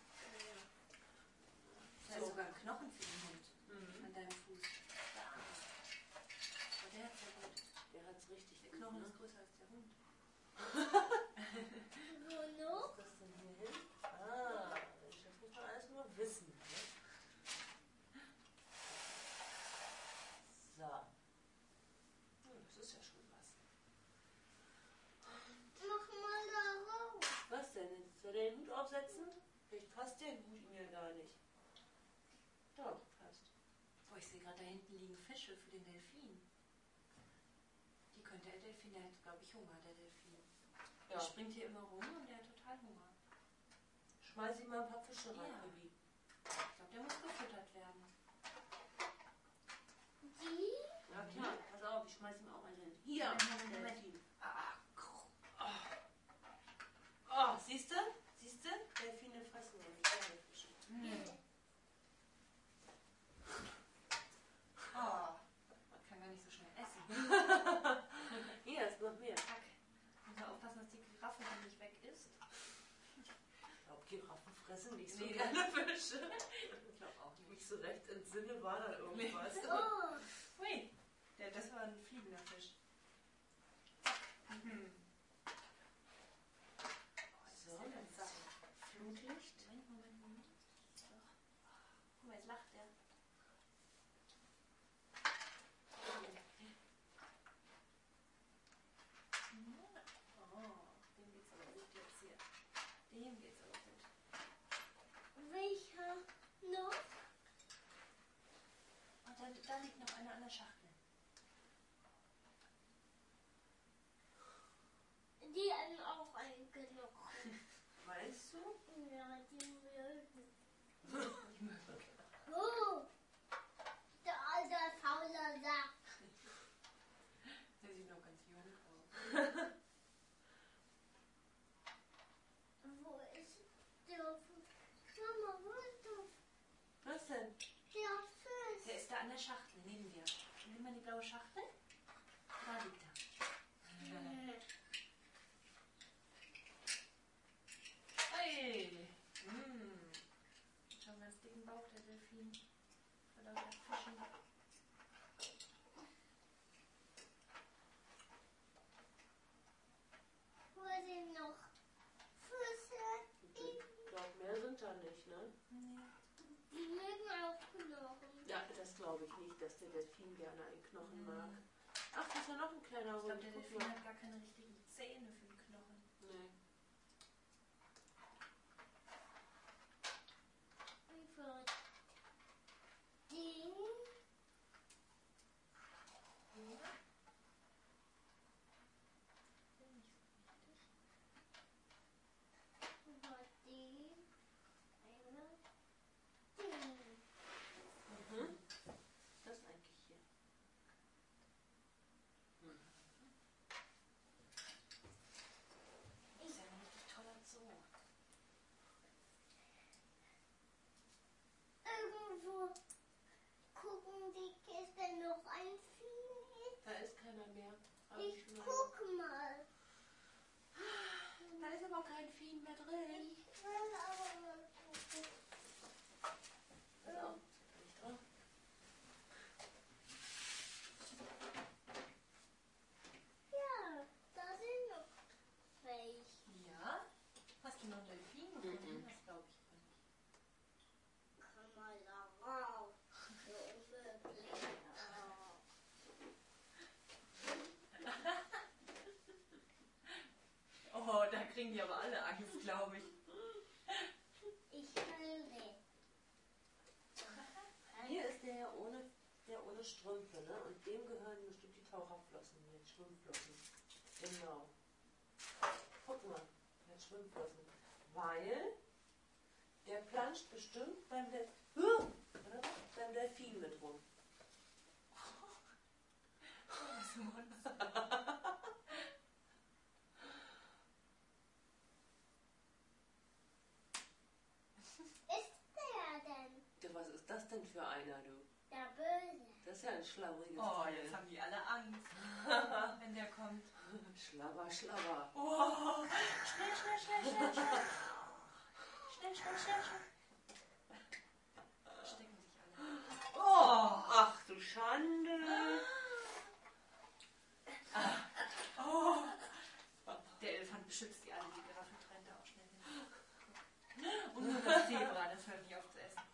Da ist sogar ein Knochen für den Hund. Mhm. An deinem Fuß. Da. Aber der hat's ja gut. Der hat's richtig Der gut, Knochen ne? ist größer als der Hund. Wo noch? Was ist das denn hier hin? Ah, das muss man alles nur wissen. Ne? So. Hm, das ist ja schon was. Mach mal da raus. Was denn? Jetzt soll der den Hut aufsetzen? Vielleicht passt der Hut mir gar nicht. Doch, passt. Boah, ich sehe gerade, da hinten liegen Fische für den Delfin. Die könnte der Delfin, der hat, glaube ich, Hunger, der Delfin. Der Ja. springt hier immer rum und der hat total Hunger. Schmeiß ihm mal ein paar Fische rein, Ja. Baby. Ich glaube, der muss gefüttert werden. Die? Ja klar, pass auf, ich schmeiß ihm auch einen hin. Hier, Moment, Moment, der Moment. Delfin. Ah, oh, siehst du? Siehst du? Delfine fressen ja nicht gerne Fische. Oh, man kann gar nicht so schnell essen. Hier ist noch mehr. Fuck. Muss man aufpassen, dass die Giraffe dann nicht weg ist. Ich glaube, Giraffen fressen nicht so Nee. gerne Fische. Ich glaube auch Wenn ich so recht entsinne, war da irgendwas. Oh. Ui, der, das war ein fliegender Fisch. Mhm. So, jetzt Flutlicht. Moment, Moment, Moment. So. Guck mal, jetzt lacht der. Oh, dem geht's aber gut jetzt hier. Dem geht's aber gut. Welcher noch? Und da, da liegt noch einer an der Schachtel. Die haben auch einen Knochen. Weißt du? Ja, die mögen. Oh, der alte faule Sack. Der sieht noch ganz jung aus. Wo ist der? Mama, wo ist der? Was denn? Der Fisch. Der ist da an der Schachtel, neben dir. Nimm mal die blaue Schachtel. Da liegt er. Hey! Mm. Schau mal, das dicken Bauch der Delfin. Vor lauter Fischen. Wo sind noch Fische? Ich glaube, mehr sind da nicht, ne? Nee. Die mögen auch Knochen. Ja, das glaube ich nicht, dass der Delfin gerne einen Knochen Mhm. mag. Ach, da ist ja noch ein kleiner Ich glaube, Hund. der Guck Delfin mal. hat gar keine richtigen Zähne für die Knochen. Nee. Ich guck mal. Da ist aber kein Vieh mehr drin. Ich will aber mal gucken. So, nicht drauf. Ja, da sind noch welche. Ja? Hast du noch einen Delfin gefunden? Mhm. Das glaube ich nicht. Komm mal da raus. So unmöglich. Oh. Oh, da kriegen die aber alle Angst, glaube ich. Ich will nicht. Hier ist der ja ohne, der ohne Strümpfe, ne? Und dem gehören bestimmt die Taucherflossen, die Schwimmflossen. Genau. Guck mal, der hat Schwimmflossen. Weil der planscht bestimmt beim, Del huh, oder? beim Delfin mit rum. Was ein Monster. Ist der denn? Ja, was ist das denn für einer, du? Der Böse. Das ist ja ein schlaueriges Oh, Teil. jetzt haben die alle Angst, wenn der kommt. Schlabber, schlabber. Oh, schnell, schnell, schnell, schnell, schnell. Schnell, schnell, schnell, schnell. Stecken sich alle. Oh, Ach du Schande. oh. Der Elefant beschützt die alle, die Giraffe trennt da auch schnell hin. Und nur das Zebra, das hört nicht auf zu essen.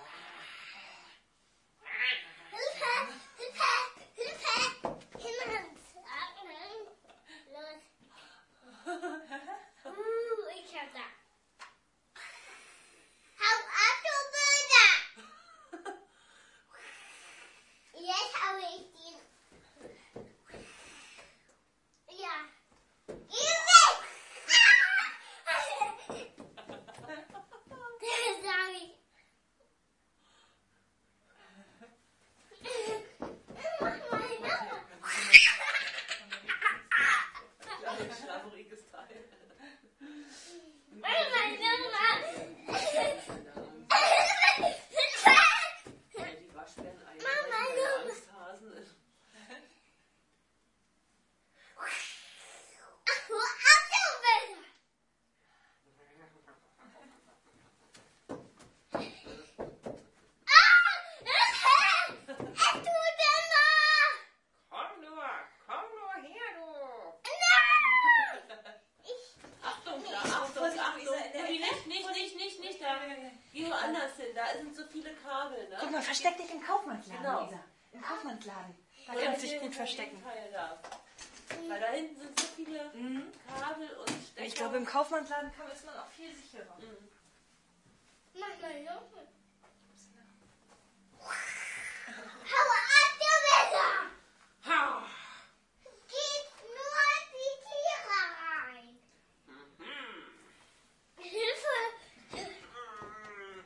Hilfe! Hilfe! Hilfe! Himmels! Los! Uh, ich hab da. Hau ab, du Böse! Jetzt hau ich ihn. Ja. Geh weg! Das sag ich. Mach mal noch. Kleines, schlabberiges Teil. Mach mal noch. Ja, die Waschbären ein. Mama, weil die Junge. Angsthasen ist. Hau ab, du Böse! Komm nur, komm nur her, du. Achtung, da, Achtung, Achtung. Nee, nicht, nicht, nicht, nicht, nicht da. Geh woanders hin, da sind so viele Kabel, ne? Guck mal, versteck dich im Kaufmannsladen, Genau. Isa. Im Kaufmannsladen. Da Oder kannst du dich hier gut hinter verstecken. dem Teil da. Weil da hinten sind so viele Mhm. Kabel und Stecker. Ich glaube, im Kaufmannsladen kann, ist man auch viel sicherer. Mhm. Mach mal noch. Hau ab, du Böse! Ha! Geht nur die Tiere rein. Mhm. Hilfe! Mhm.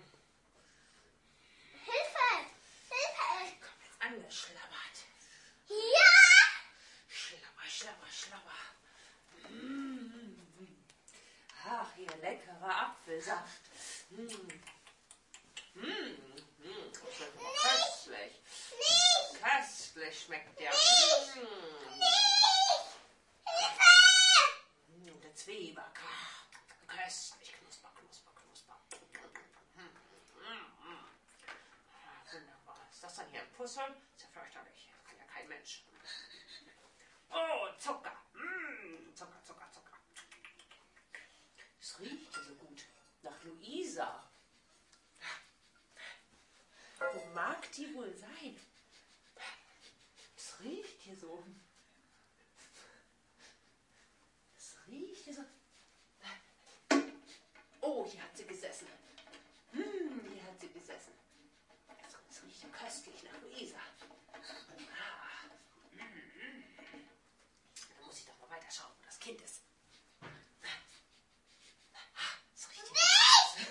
Hilfe! Hilfe! Angeschlabbert. Ja! Schlabber, schlabber, schlabber. Mm. Ach, hier leckerer Apfelsaft. Mm. Mm. Mm. Schmeckt aber köstlich. Nicht! Köstlich schmeckt der. Nicht! Mm. Nicht! Hilfe! Mm, der Zwieback. Köstlich. Knusper, knusper, knusper. Mm. Mm. Mm. Ja, wunderbar. Ist das dann hier ein Puzzle? Ist ja fürchterlich. Kann ja kein Mensch. Oh, Zucker. Mm, Zucker, Zucker, Zucker. Es riecht ja so gut. Nach Luisa. Wo mag die wohl sein? Es riecht hier so. Es riecht hier so. Oh, hier hat sie gesessen. Hm, hier hat sie gesessen. Es riecht ja köstlich nach Luisa. Ah. Mm. Da muss ich doch mal weiter schauen, wo das Kind ist. Ah, es riecht hier.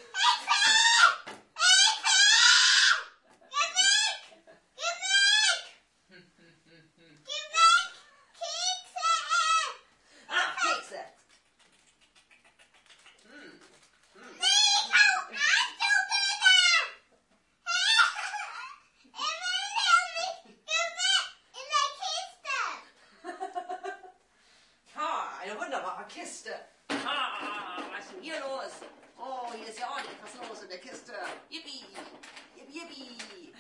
Ah, Kekse. Hm. Hm. Nicht! Hau ab, du Böse! Oh, hier ist ja ordentlich was los in der Kiste. Yippie! Yippie, yippie!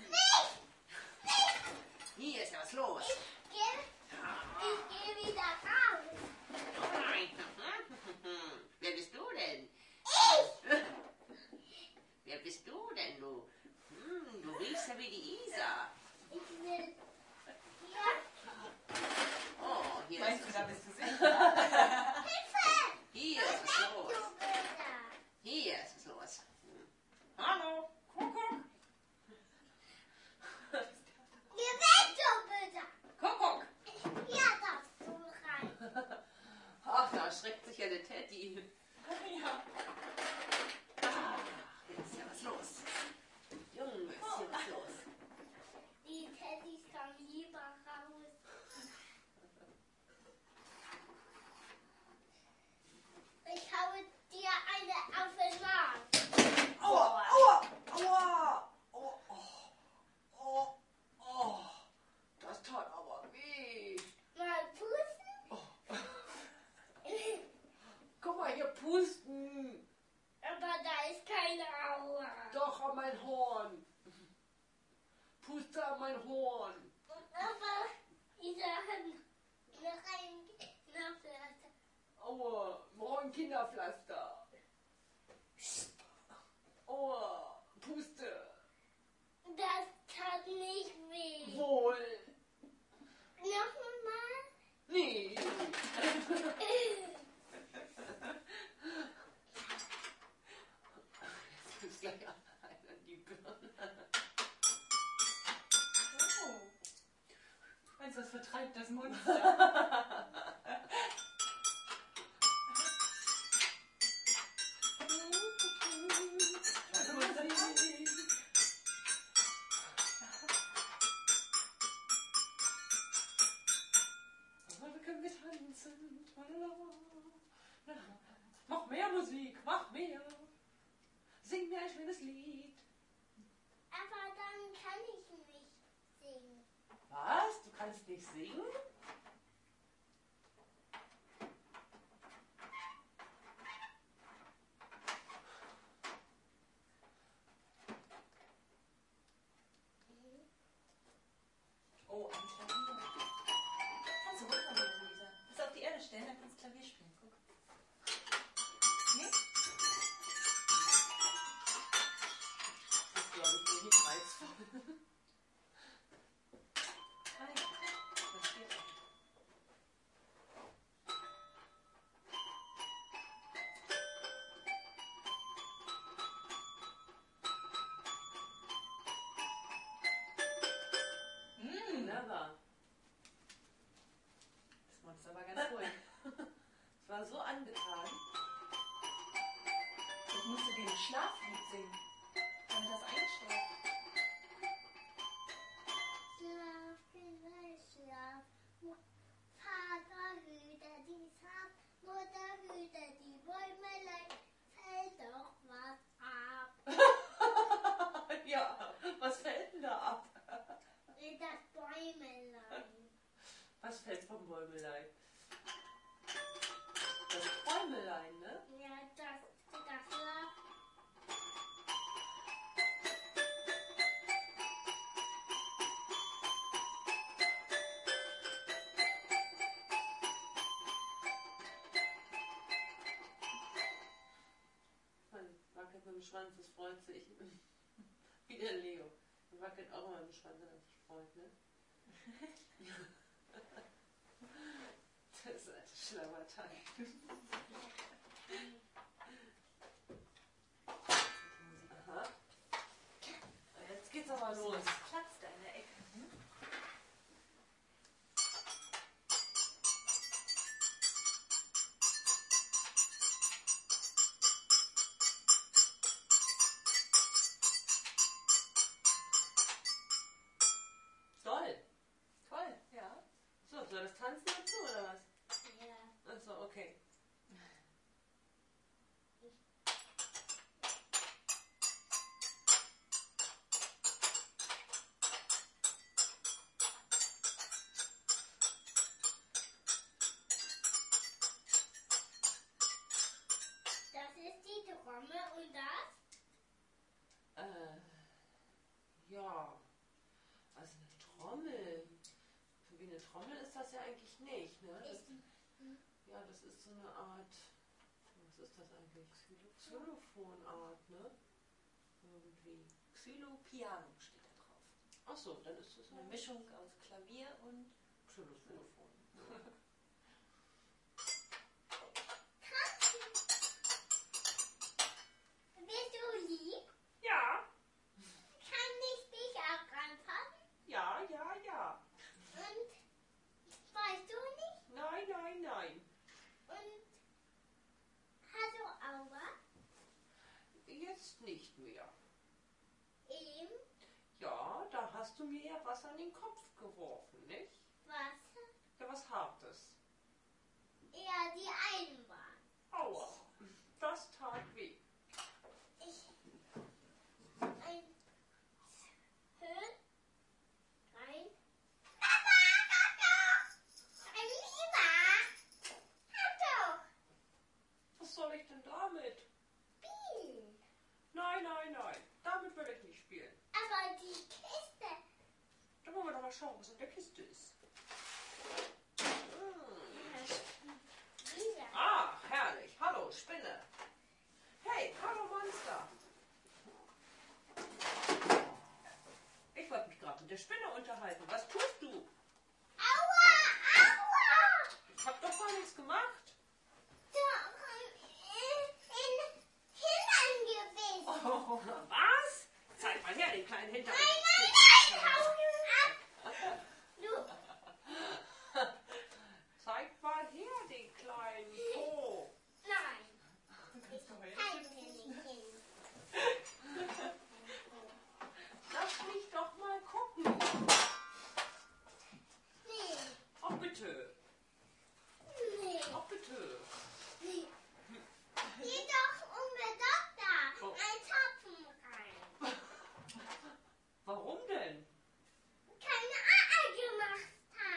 Hier ist ja was los. Ich gehe ich geh wieder raus. Nein. Wer bist du denn? Ich! Wer bist du denn, du? Hm, du riechst ja wie die Isa. Ich will hier. Oh, hier Meinst ist du, was da bist du sicher? Hilfe! Hier ist was los. Du Böser. Hier ist was los. Hm. Hallo, Kuckuck. Geh weg, du Böser. Kuckuck. Hier darfst du rein. Ach, da erschreckt sich ja der Teddy. Ja. Ach, hier ist ja was los. Junge, ist hier was los. Die Teddys kommen lieber raus. Ich habe dir eine auf den Markt. Aua, aua, aua. Oh, oh, oh, oh. Das tat aber weh. Mal pusten? Guck mal, hier pusten. Aber da ist keine Aua. Doch, an mein Horn. Puste an mein Horn. Aber diese haben noch ein Knopflaster. Aua, morgen Kinderpflaster. Aua, puste. Das tat nicht weh. Wohl. Nochmal? Nee. Jetzt ist gleich einer die Birne. Oh. Meinst du, das vertreibt das Monster? Also, was soll ich- Heute können wir tanzen. Mach mehr Musik, mach mehr. Sing mir ein schönes Lied. Aber dann kann ich nicht singen. Was? Du kannst nicht singen? Oh, ein Klavier. Kannst du runternehmen, Luisa? Kannst du auf die Erde stellen, dann kannst du Klavier spielen. Guck. Nee? Das ist, glaube ich, wenig reizvoll. Ah ja, das steht auch. Mm, Wunderbar. Das Monster war ganz ruhig. Es war so angetan. ich musste den Schlaflied singen. Dann hat das eingeschlafen. Schlaf, Kinder, schlaf. Vater hüte die Saat, Mutter hüte die Bäumelein. Fällt doch was ab. Ja, was fällt denn da ab? Das Bäumelein. Was fällt vom Bäumelein? Das Bäumelein, ne? Ja, das, das Schlaf. Man wackelt mit dem Schwanz, das freut sich. Wie der Leo. Man wackelt auch immer mit dem Schwanz, wenn er sich freut, ne? Das ist ein Schlauerteil. Aha. Jetzt geht's aber los. Platz da in der Ecke. Hm? Toll. Toll, ja. So, soll das tanzen dazu oder was? Ja. Achso, okay. ja. Also eine Trommel. Wie eine Trommel ist das ja eigentlich nicht, ne? Das, ja, das ist so eine Art, was ist das eigentlich? Xylophonart, ne? Irgendwie. Xylopiano steht da drauf. Ach so, dann ist das Eine Mischung aus Klavier und Xylophon. Bist du lieb? Ja, Kann ich dich auch ranfassen? ja, ja, ja. Und weißt du nicht? Nein, nein, nein. Und hast du Aua? Jetzt nicht mehr. Eben Ja, da hast du mir ja was an den Kopf geworfen, nicht? Wasser? Ja, was Hartes. Ja, die Eisenbahn. Aua, das tat weh. Ich. Ein. Höhen. Rein. Papa, Papa! Ein Lieber! Hab doch! Was soll ich denn damit? Spielen! Nein, nein, nein. Damit will ich nicht spielen. Aber die Kiste. Da wollen wir doch mal schauen, was in der Kiste ist. Hm. Dieser. Ah, herrlich. Hallo, Spinne. Hey, hallo, Monster. Ich wollte mich gerade mit der Spinne unterhalten. Was tust du? Aua! Aua! Ich hab doch gar nichts gemacht. Doch, in, in Hintern gewesen. Oh, was? Zeig mal her, den kleinen Hintern. Nein, nein, nein! Hau ab! Du. Zeig mal her, den kleinen Po. Nein. Kein Kaninchen. Lass mich doch mal gucken. Nee. Oh, bitte. Nee. Oh, bitte. Nee. Geh doch um den Doktor. Oh. Ein Topfen rein. Warum denn? Keine A gemacht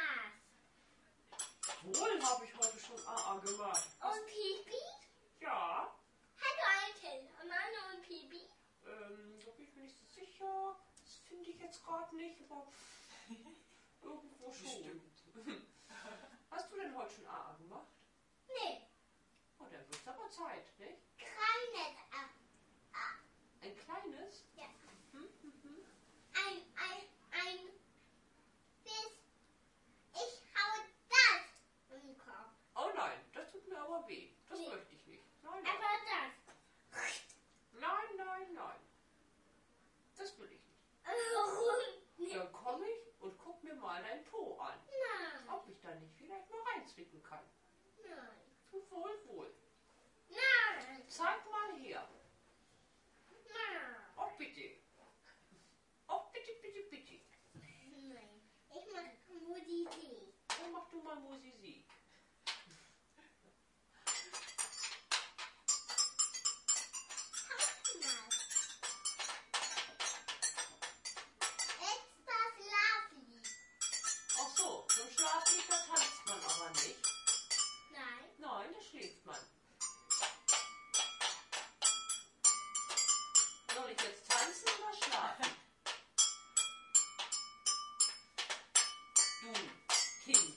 hast. Wohl habe ich heute schon A A gemacht. Und Pipi? Ja, Hat du ein Kind? Mann und Pipi? ähm, da bin ich mir nicht so sicher. Das finde ich jetzt gerade nicht, aber irgendwo schon. Hast du denn heute schon A A gemacht? Nee. Oh, dann wird es aber Zeit, nicht? Kleines A. Ein kleines? Ja. Hm, hm, hm. Ein, ein, ein. Bis. Ich hau das im Kopf. Oh nein, das tut mir aber weh. Das Nee. möchte ich nicht. Nein, nein, Aber das. nein, nein, nein. Das will ich nicht. Warum? Dann komme ich und guck mir mal dein Po an. Nein. Ob ich da nicht vielleicht mal reinzwicken kann. Nein. Wohl, wohl. Nein. Zeig mal her. Nein. Oh, bitte. Oh, bitte, bitte, bitte. Nein. Ich mache Musik. Dann mach du mal Musik. Extra Schlaflied. Ach so, zum Schlaflied, da tanzt man aber nicht. Nein. Nein, da schläft man. Soll ich jetzt tanzen oder schlafen? Du, Kind,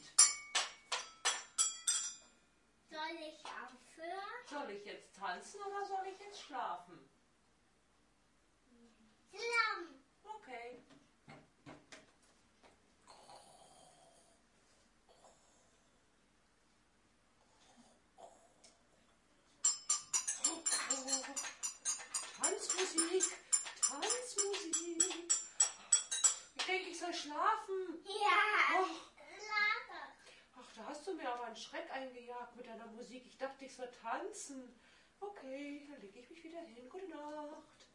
Soll ich aufhören? soll ich jetzt tanzen oder soll ich jetzt schlafen? Schlafen. Okay. Tanzmusik, Tanzmusik. Ich denke, ich soll schlafen. Ja. Oh. Schlafe. Ach, da hast du mir aber einen Schreck eingejagt mit deiner Musik. Ich dachte, ich soll tanzen. Okay, dann lege ich mich wieder hin. Gute Nacht.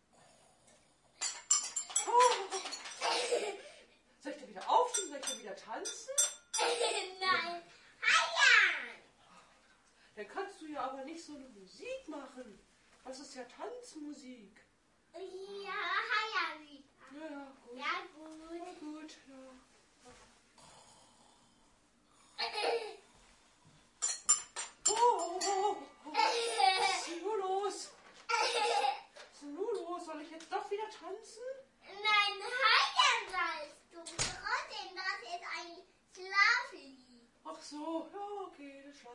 Oh. Soll ich da wieder aufstehen? Soll ich da wieder tanzen? Nein. Heian. Dann kannst du ja aber nicht so eine Musik machen. Das ist ja Tanzmusik. Ja, Heian wieder. Ja, ja, gut. Ja, gut. Ja, gut, ja. Oh, oh, oh, oh. Was ist denn nur los? Was ist denn nur los? Soll ich jetzt doch wieder tanzen? Nein,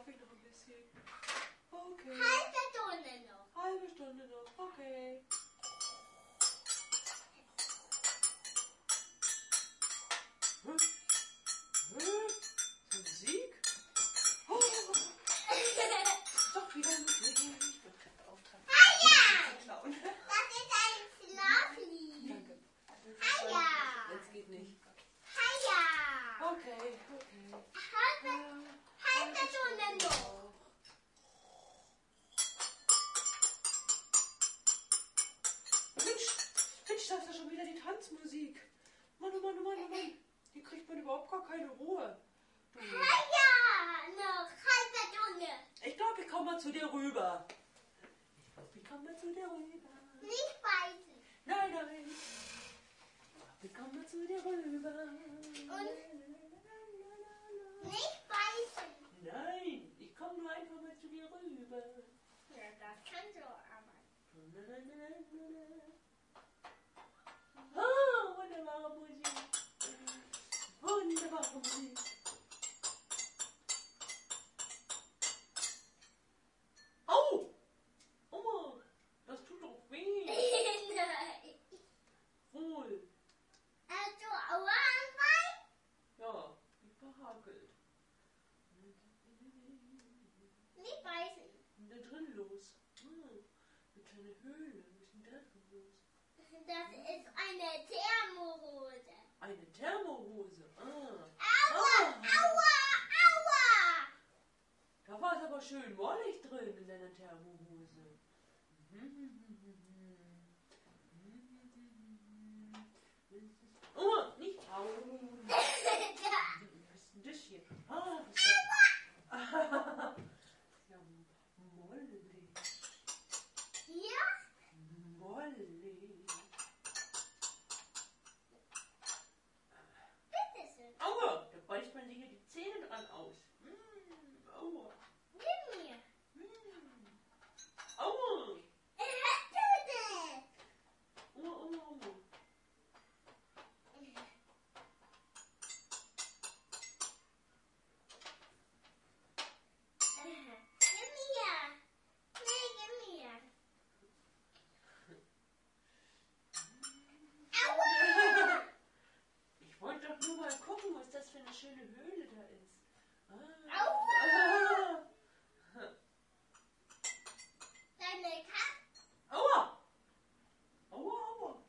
schlafe ich noch ein bisschen. Okay. Halbe Stunde noch. Halbe Stunde noch. Okay. Hm? Hm? Musik? Oh. Doch wieder Musik. Ich würde gerade auftragen. Haja! Klauen. Das ist ein Schlaflied. Danke. Haja! Jetzt geht nicht. Haja! Okay, okay. Halbe, halbe Stunde noch. Mensch, Mensch, da ist ja schon wieder die Tanzmusik. Mann, oh Mann, oh Mann, oh Mann. Hier kriegt man überhaupt gar keine Ruhe. Du. Haja! Noch halbe Stunde. Ich glaube, ich komme mal zu dir rüber. Ich glaube, ich komme mal zu dir rüber. Nicht beißen. Nein, nein. Ich glaube, ich komme mal zu dir rüber. Nicht beißen. Nein, ich komme nur einfach mal zu dir rüber. Ja, das kannst du aber. Ah, wunderbare Musik. Wunderbare Musik. Au! Oma, das tut doch weh. Nein. Wohl. Hast du Aua am Bein? Ja, wie verhakelt. Nicht beißen. Was ist denn da drin los? Hm, eine kleine Höhle. Was ist denn da drin los? Das ist eine Thermohose. Eine Thermohose. Ah. Aua! Ah. Aua! Aua! Da war es aber schön mollig drin in deiner Thermohose. Oh, nicht hauen. Was ist denn das hier? Ah, das ist ja, ja mollig. Hier? Mollig. Bitteschön. Aua, da beißt man sich hier die Zähne dran aus. Mm, aua. Gib mir. Mm. Aua. Tüte. Aua, aua, aua. Gib mir. Nee, gib mir. Aua! Ich wollte doch nur mal gucken, was das für eine schöne Höhle da ist. Ah. Aua! Ah. Deine Katze Aua! Aua, aua.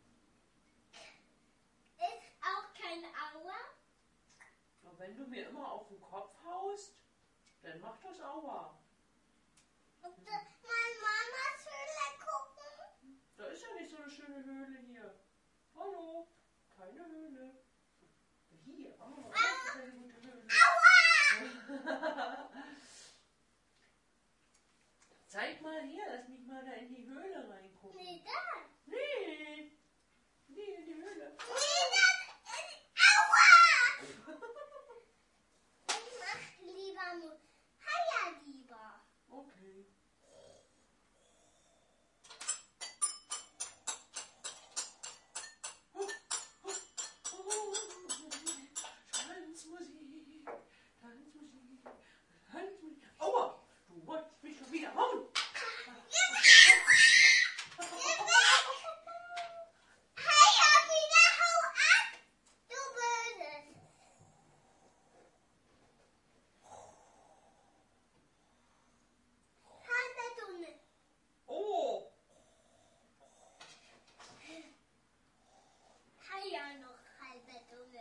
ist auch kein Aua. Und wenn du mir immer auf den Kopf haust, dann macht das Aua. Und äh, meine Mamas Höhle gucken. Da ist ja nicht so eine schöne Höhle hier. Hallo? Keine Höhle. Hier, oh, das ist eine gute Höhle. Aua! Zeig mal her, lass mich mal da in die Höhle reingucken. Nee, da. Nee. Nee, in die Höhle. Nee, das ist Aua! Ich mach lieber nur Haja lieber. Okay. Tanzmusik, Tanzmusik, Tanzmusik. Aua, du wolltest mich schon wieder hauen. Haja wieder, hau ab! Du Böses. Halbe Stunde. Oh, Haja noch halbe Stunde.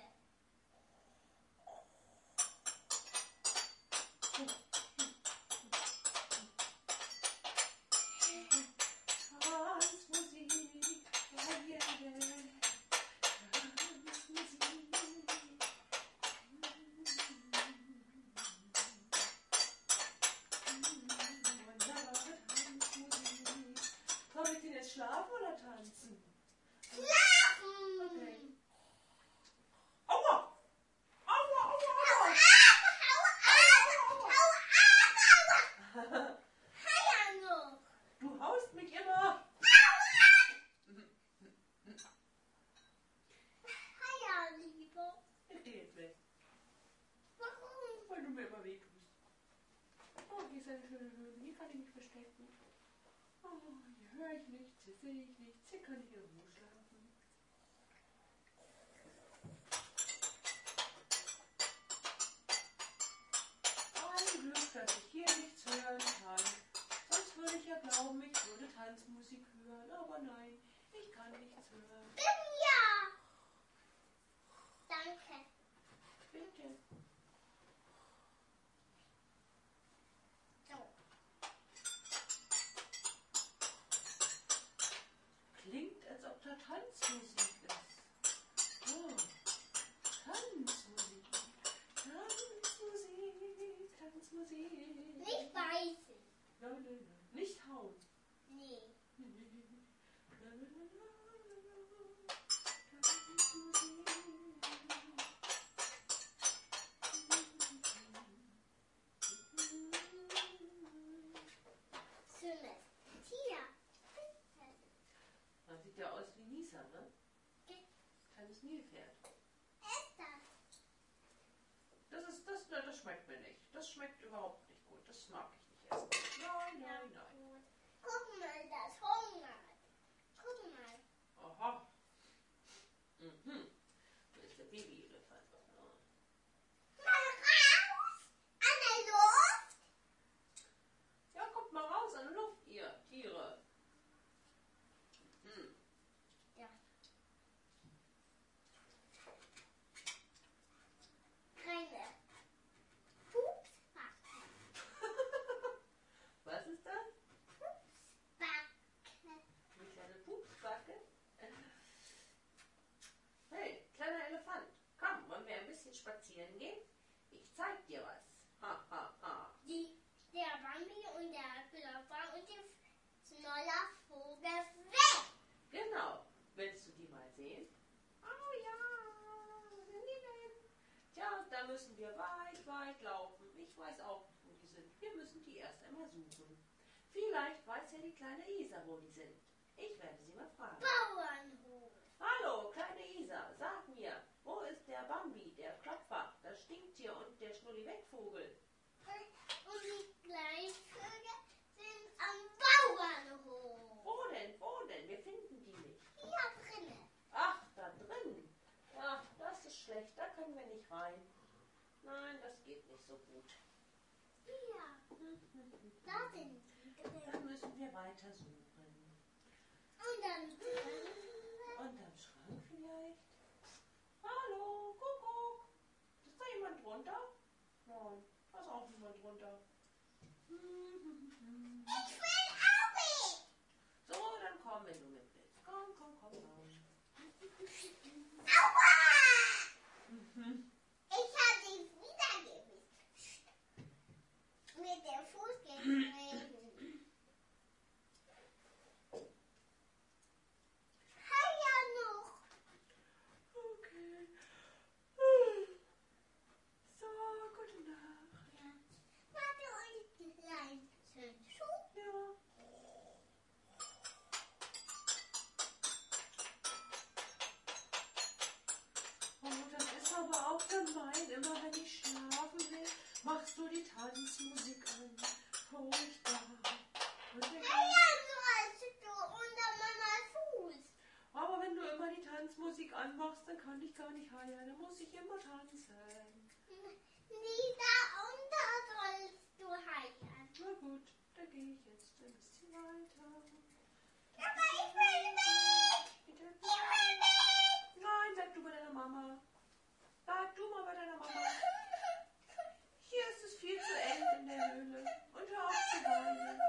Tanzmusik, oh yeah, Tanzmusik. Wunderbare Tanzmusik. Soll ich denn jetzt schlafen oder tanzen? Schlafen! Okay. Aua! Aua, aua, Hau aua! ab! Hau ab! Hau ab! Aua! Haja noch! Du haust mich immer! Haja lieber. Ich geh jetzt weg, Warum? weil du mir immer weh tust. ich nichts, hier sehe ich nichts, hier kann ich in Ruhe schlafen. Ein Glück, dass ich hier nichts hören kann. Sonst würde ich ja glauben, ich würde Tanzmusik hören. Aber nein, ich kann nichts hören. Ja. Danke. Bitte. So. Klingt, als ob da Tanzmusik ist. Oh. Tanzmusik. Tanzmusik. Tanzmusik. Nicht beißen. Nein, nein, nein. Nicht hauen. Nee. Schönes Tier. Das sieht ja aus wie Nisa, ne? Okay. Kleines Nilpferd. Ist das? Das ist, das, na, das schmeckt mir nicht. Das schmeckt überhaupt nicht gut. Das mag ich nicht essen. Nein, nein, Ja, nein. gut. Guck mal, das hungert. Guck mal. Aha. Mhm. Da ist der Babyelefant. Mal raus! An der Luft! Ja, kommt mal raus an die Luft, ihr Tiere. Mhm. Ja. Keine Pupsbacke. Was ist das? Pupsbacke. Eine kleine Pupsbacke? Hey, kleiner Elefant. Komm, wollen wir ein bisschen spazieren gehen? Ich zeig dir was. Ha, ha, ha. Die, der Bambi und der Klopper und der Schnollervogel weg. Genau. Willst du die mal sehen? Oh ja. Wo sind die denn? Tja, da müssen wir weit, weit laufen. Ich weiß auch nicht, wo die sind. Wir müssen die erst einmal suchen. Vielleicht weiß ja die kleine Isa, wo die sind. Ich werde sie mal fragen. Bauernhof. Hallo, kleine Isa, sag mir, wo ist der Bambi, der Klopfer, das Stinktier und der Schnulli-Weg-Vogel? Und die Gleisvögel sind am Bauernhof. Wo denn, wo denn? Wir finden die nicht. Hier drinnen. Ach, da drin. Ja, das ist schlecht, da können wir nicht rein. Nein, das geht nicht so gut. Hier. Da sind die Da drin. müssen wir weiter suchen. Und dann drinnen. Unterm Schrank vielleicht? Hallo, Kuckuck. Ist da jemand drunter? Nein, da ist auch niemand drunter. Ich will auch mit. So, dann komm, wenn du mit willst. Komm, komm, komm, komm. Aua! Mhm. Ich habe dich wieder gewischt. Mit dem Fuß getreten. Hey, ja noch. Okay. So, gute Nacht. Ja. Warte, und klein sind Schuh. Ja. Oh, das ist aber auch gemein. Immer wenn ich schlafen will, machst du die Tanzmusik an. Furchtbar. Und der Hey, ja, so als du unter Mamas Fuß. Aber wenn du immer die Tanzmusik anmachst, dann kann ich gar nicht heiraten. Dann muss ich immer tanzen. Nie da unter sollst du heiraten. Na gut, da gehe ich jetzt ein bisschen weiter. Aber ich will mit. Bitte. Ich will mit. Nein, bleib du bei deiner Mama. Bleib du mal bei deiner Mama. Hier ist es viel zu eng in der Höhle. Und hör auf zu weinen.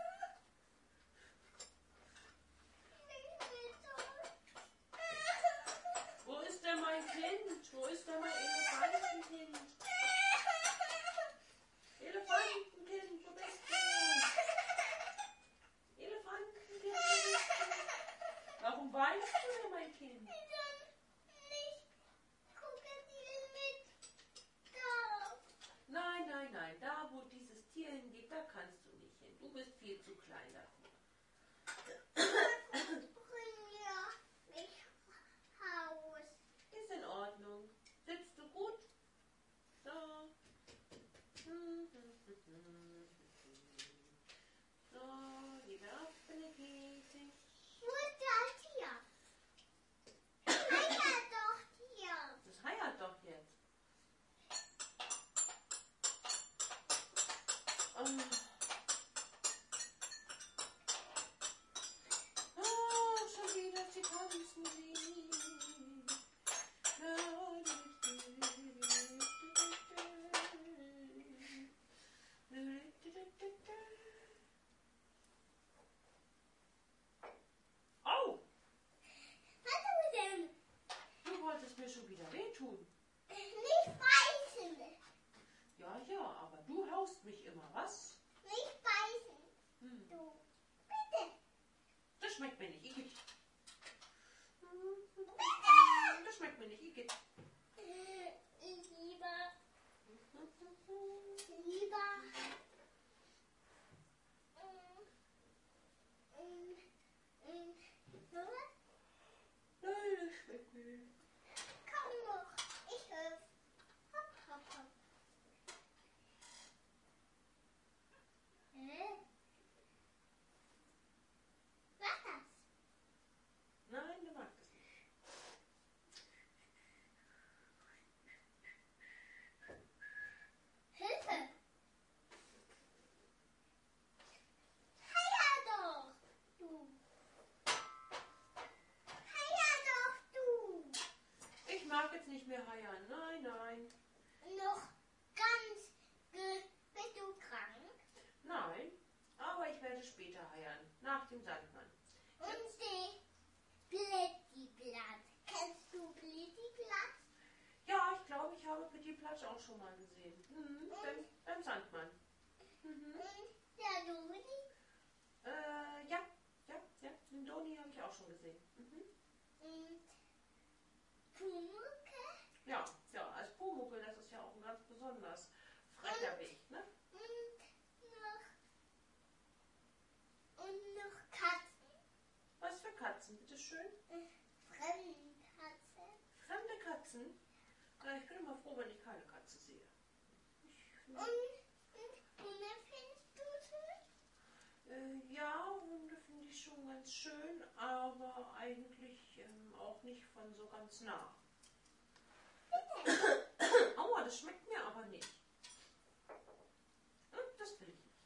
Ich will so. Wo ist denn mein Kind? Wo ist denn mein Elefantenkind? Sandmann. Mhm. Der Doni. Äh, ja, ja, ja. Den Doni habe ich auch schon gesehen. Mhm. Und Pumuckl. Ja, ja, als Pumuckl, das ist ja auch ein ganz besonders frecher Weg, ne? Und noch, und noch Katzen. Was für Katzen, bitteschön? Fremdenkatze. Fremde Katzen? Ja, ich bin immer froh, wenn ich keine Katze sehe. Ich, Und, und Hunde findest du schön? äh, ja, Hunde finde ich schon ganz schön, aber eigentlich ähm, auch nicht von so ganz nah. Aua, das schmeckt mir aber nicht. Hm, das will ich nicht.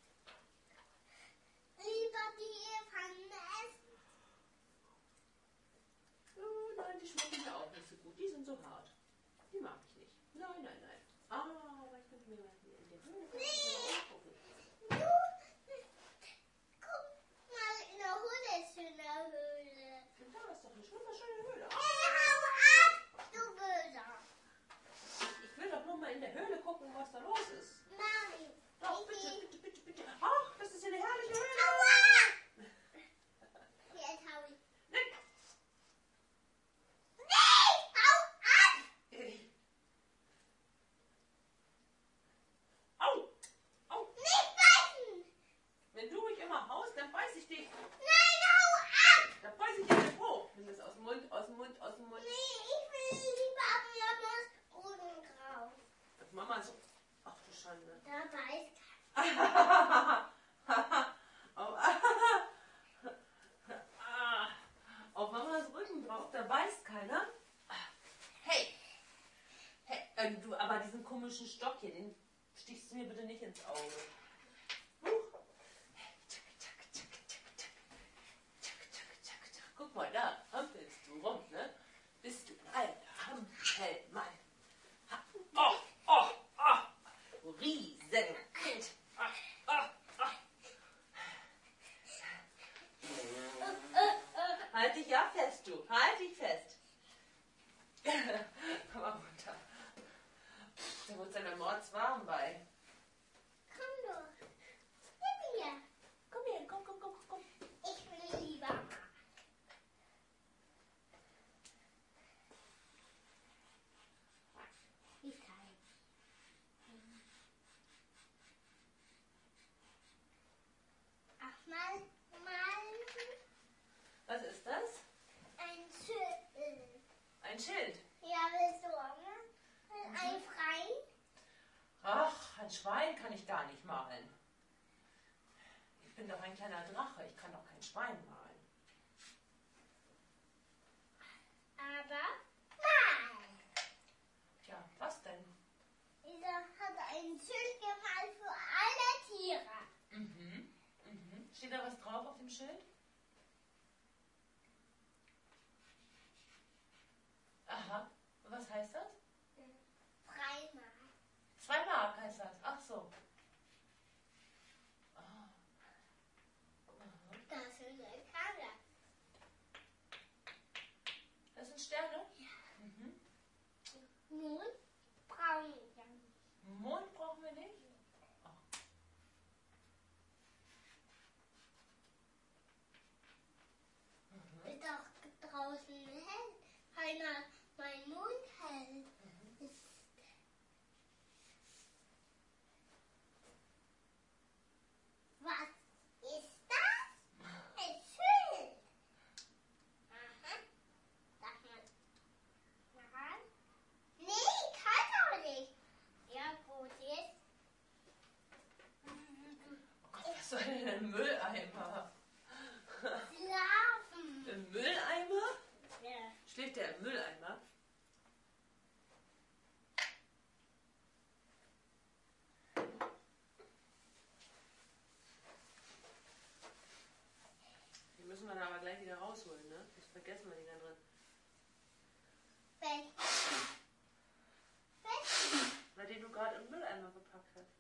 Lieber die Pfanne essen. Oh, nein, die schmecken mir auch nicht so gut. Die sind so hart. Die mag ich nicht. Nein, nein, nein. Ah, aber ich könnte mir mal hier in der Höhle gucken. Du, guck mal in der Höhle, ist in der Höhle. Da ist doch eine wunderschöne Höhle. Hey, hau ab, du Böser. Ich will doch nur mal in der Höhle gucken, was da los ist. Nein. Doch, bitte, bitte, bitte, bitte. Ach, das ist ja eine herrliche Höhle. Aua! Jetzt hau ich. Nein. Nee, hau ab! Äh. Au, au. Nicht beißen! Wenn du mich immer haust, dann beiß ich dich. Nein, hau ab! Dann beiß ich dich hoch. Nimm das aus dem Mund, aus dem Mund, aus dem Mund. Nee, ich will lieber Mamas Boden drauf. Das Mama so. Ach du Schande. Da beißt auf, auf Mamas Rücken drauf, da beißt keiner. Hey, hey äh, du, aber diesen komischen Stock hier, den stichst du mir bitte nicht ins Auge. Huch. Hey, tschak, tschak, tschak, tschak, tschak. Tschak, tschak, tschak, tschak. Guck mal, da hampelst du rum, ne? Bist du ein alter Hampelmann. Ha- Oh, oh, oh. Riesenkind. Ah, ah, ah. Halt dich ja fest, du. Halt dich fest. Komm mal runter. Da wird es einem mordswarm bei. Komm doch. Gib mir. Komm her, komm, komm, komm, komm. Ich will lieber. Wie kalt. Ach, mal, mal Was ist das? ein Schild. Ein Schild. Ja, willst du auch mal? Ein Frei? Ach, ein Schwein kann ich gar nicht malen. Ich bin doch ein kleiner Drache. Ich kann doch kein Schwein malen. Aber mal. Tja, was denn? Dieser hat ein Schild gemalt für alle Tiere. Mhm. Mhm. Steht da was drauf auf dem Schild? Aha. Was heißt das? Freimal. Zwei Mark heißt das. Ach so. Ah. Aha. Das ist eine Karte. Das sind Sterne? Mhm. Nun brauchen wir nicht. Mond brauchen wir nicht? Ach. Mhm. Ist doch draußen hell. Keiner mein Mond hell. Ist Was ist das? Ein Schild. Aha. Sag mal. Nein. Nee, kann doch nicht. Ja, gut, jetzt. Oh Gott, was soll denn ein Mülleimer? Schlafen. Im Mülleimer? Ja. Schläft der im Mülleimer? Die müssen wir dann aber gleich wieder rausholen, ne? Das vergessen wir die da drin. Welch? Welch? Weil den du gerade im Mülleimer gepackt hast.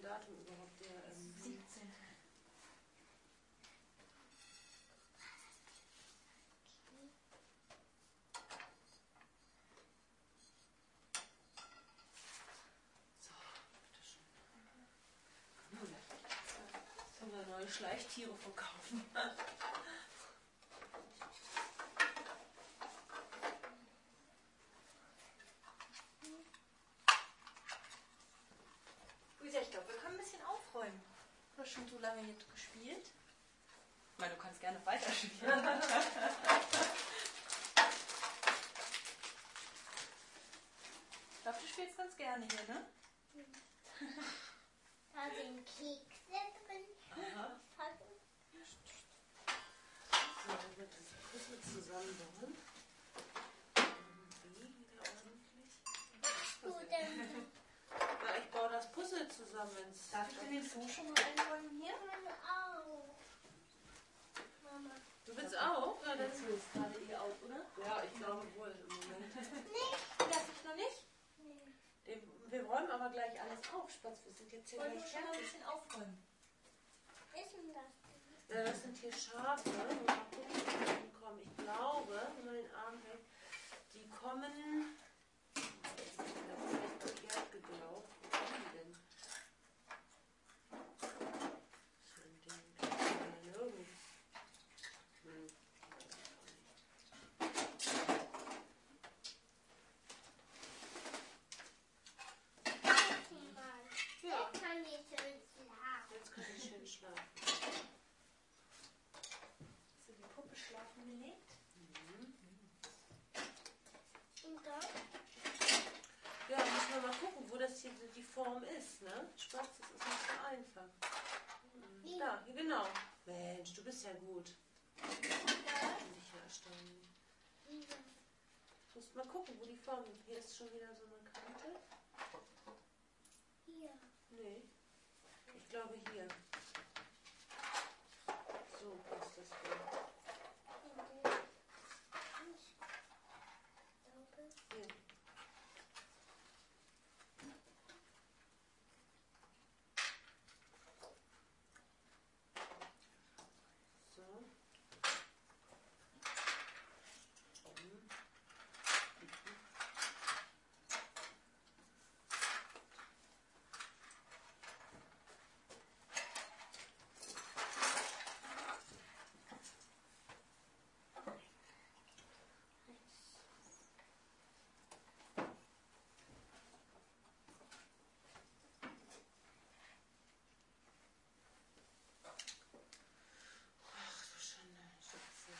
Datum überhaupt? Der ähm, siebzehnte So, bitteschön. Nun, jetzt können wir neue Schleichtiere verkaufen. Luisa, ich glaube, wir können ein bisschen aufräumen. Du hast schon so lange jetzt gespielt. Ich meine, du kannst gerne weiterspielen. Ich glaube, du spielst ganz gerne hier, ne? Da sind Kekse drin. Aha. Packen. So, dann wird das Puzzle zusammenbauen. Irgendwie wieder ordentlich. Du denn? Ja, ich baue das Puzzle zusammen. Wenn's Darf ich denn den Fuß schon mal einräumen hier? Auch. Mama. Du willst auch? Ja, Der dann Zoo ist gerade eh out, oder? ja, ich glaube wohl im Moment. Darf ich noch nicht? Nee. Den, wir räumen aber gleich alles auf, Spatz. Wir sind jetzt hier Wollen wir gleich schon mal ein fertig. bisschen aufräumen? Ist denn das? Ja, das sind hier Schafe. Mal gucken, wie die hinkommen. Ich glaube, wenn man den Arm hält, die kommen. Das ist vielleicht verkehrt geglaubt. Wo kommen die denn? So ein Ding. Ja, nirgends. Hm. Guck mal. Ja, Jetzt kann ich schön schlafen. jetzt kann ich schön schlafen. Hast du die Puppe schlafen gelegt? Und dann? Ja, müssen wir mal gucken, wo das hier die Form ist, ne? Spatz, das ist nicht so einfach. Wie? Da, hier genau. Mensch, du bist ja gut. Finde ich ja erstaunlich. Wie? Du musst mal gucken, wo die Form ist. Hier ist schon wieder so eine Kante. Hier. Nee. Ich glaube hier. So passt das wohl. Hier. So. Mhm. Ach du schöne Schätze.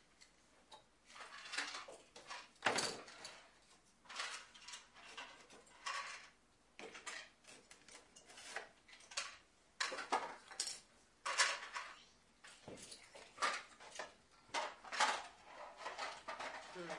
Hm.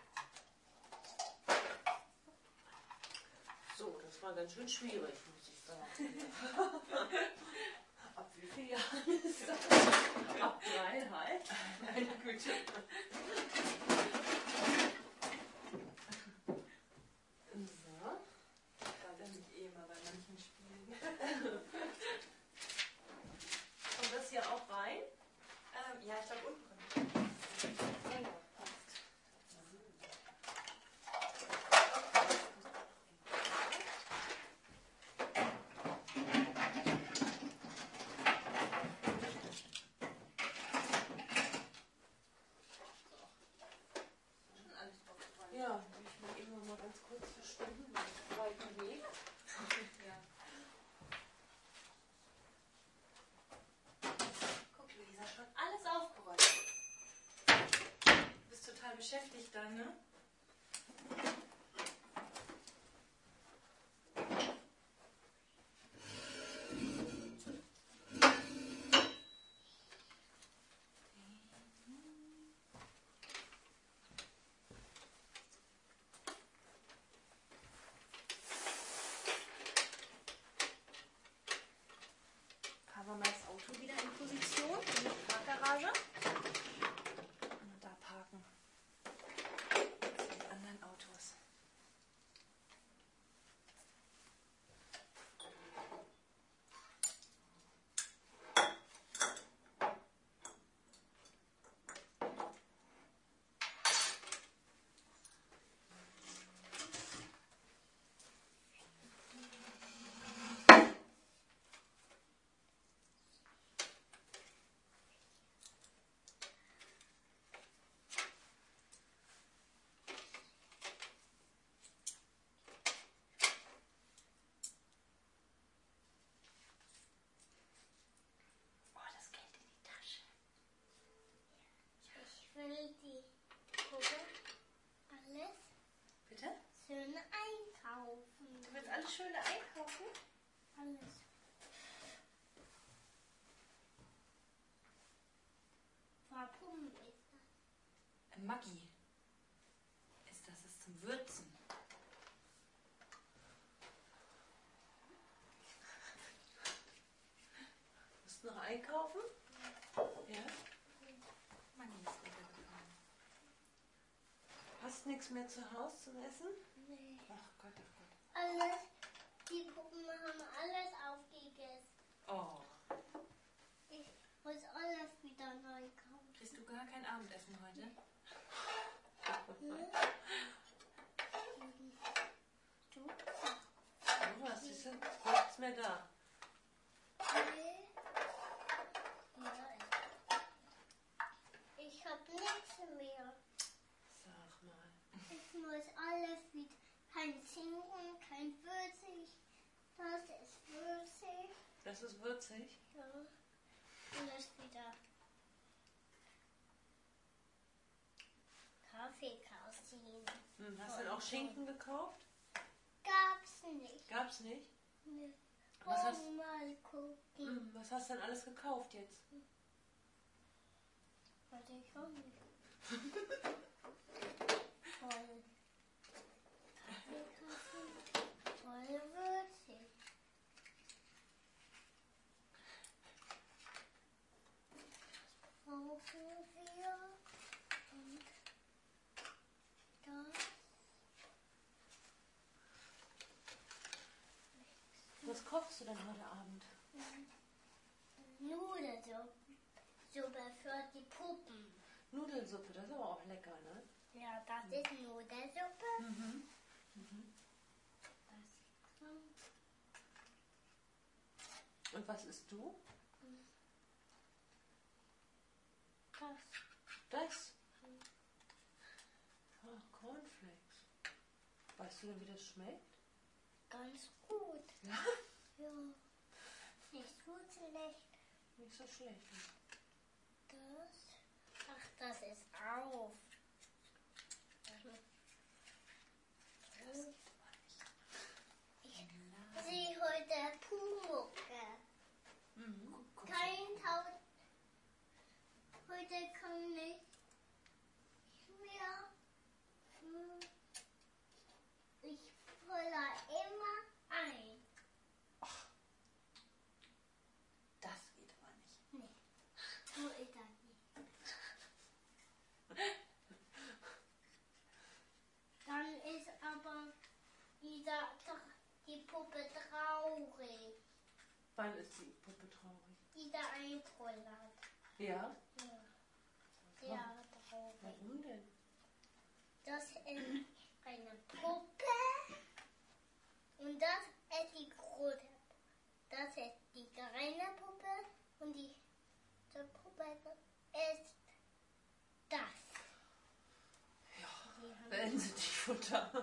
So, das war ganz schön schwierig, muss ich Ab wie vielen Jahren ist das? Ab dreieinhalb. Meine Güte. So. War dann nicht eh mal bei manchen Spielen. Kommt das hier auch rein? Ähm, ja, ich glaube unten kommt. Ja, ja, passt. Schon alles aufgeräumt. Ja, ich will eben noch mal ganz kurz verschwinden, weil ich weiten Weg. Ja. Guck, Luisa, schon alles aufgeräumt. Du bist total beschäftigt da, ne? Fahren wir mal das Auto wieder in Position, in die Parkgarage. Und da parken. Das sind die anderen Autos. Oh, das Geld in die Tasche. Ich will die Puppe alles Bitte? schön einkaufen. Du willst alles Schöne einkaufen? Alles. Warum ist das? Maggi. Ist das ist zum Würzen. Musst du noch einkaufen? Ja? Maggi ist runtergekommen. Hast nichts mehr zu Hause zum Essen? Nee. Ach Gott, ach Gott. Alles. Die Puppen haben alles aufgegessen. Oh. Ich muss alles wieder neu kaufen. Kriegst du gar kein Abendessen heute? Hm? Du? Oh, was ist denn? Nichts mehr da. Nee. Ja. Ich hab nichts mehr. Sag mal. Ich muss alles wieder. Kein Zinken, kein Würzig. Das ist würzig. Das ist würzig. Ja. Alles wieder. Kaffeekausin. Hm, hast du denn auch Schinken gekauft? Gab's nicht. Gab's nicht? Nee. Was hast- Komm mal gucken. Hm, was hast du denn alles gekauft jetzt? Warte, ich auch nicht. Voll. Kaffeekausin. Voll würzig. Brauchen wir und das. Was kochst du denn heute Abend? Nudelsuppe Suppe für die Puppen. Nudelsuppe, das ist aber auch lecker, ne? Ja, das ist Nudelsuppe. Mhm. Mhm. Das Und was isst du? das. Das? Oh, Cornflakes. Weißt du denn, wie das schmeckt? Ganz gut. Ja? Ja. Nicht gut schlecht. Nicht so schlecht. Das. Ach, das ist auf. Ich sehe heute Pumucke. Mhm. Guck, Kein Tau. Heute kann ich mehr. Hm, Ich fülle immer ein. Ach, die Puppe traurig? Die da einen Troll hat. Ja? Ja. Ja, traurig. Warum denn? Das ist eine Puppe. Und das ist die große. Das ist die kleine Puppe. Und die, die Puppe ist das. Ja, Wellensittich-Futter.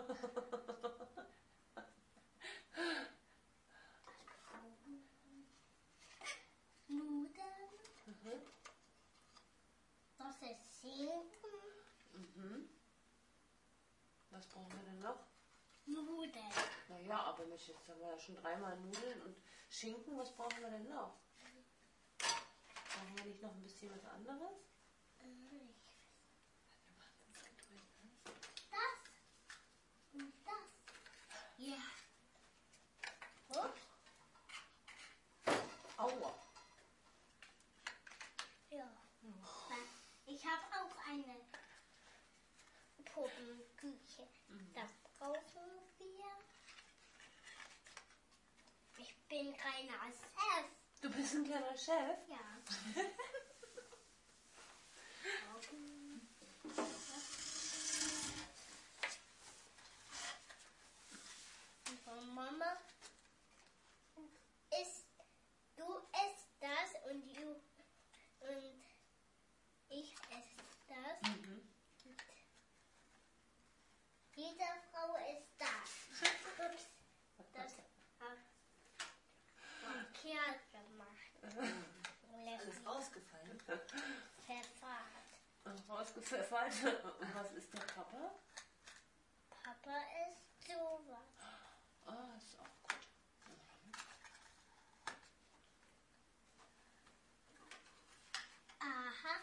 Nudeln. Mhm. Das ist Schinken. Mhm. Was brauchen wir denn noch? Nudeln. Naja, aber Mensch, jetzt haben wir ja schon dreimal Nudeln und Schinken. Was brauchen wir denn noch? Brauchen wir nicht noch ein bisschen was anderes? Das und das. Ja. Oh. Aua. Ja. Ich habe auch eine Puppenküche. Das brauchen wir. Ich bin keiner Chef. Du bist ein kleiner Chef? Ja. Und von Mama ist, du isst das und du und ich esse das. Mhm. Diese Frau ist das. Ups, das hat verkehrt gemacht. Alles ausgefallen. Verfahrt. Rausgepfeffert. Und was ist der Papa? Papa ist sowas. Ah, ist auch gut. Aha.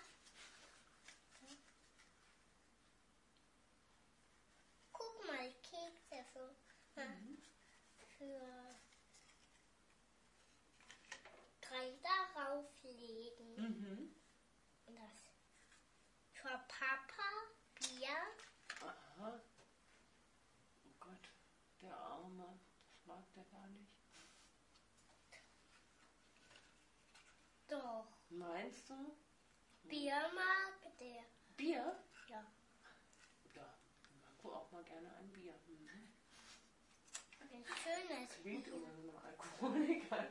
Guck mal, Kekse für, für drei darauf legen. Mhm. Und das für Papa, Bier. Aha. Oh Gott, der Arme. Das mag der gar nicht. Doch. Meinst du? Bier mag der. Bier? Ja. Ja, mag auch mal gerne ein Bier. Mhm. Ein schönes Klingt Bier. immer so nach Alkoholiker.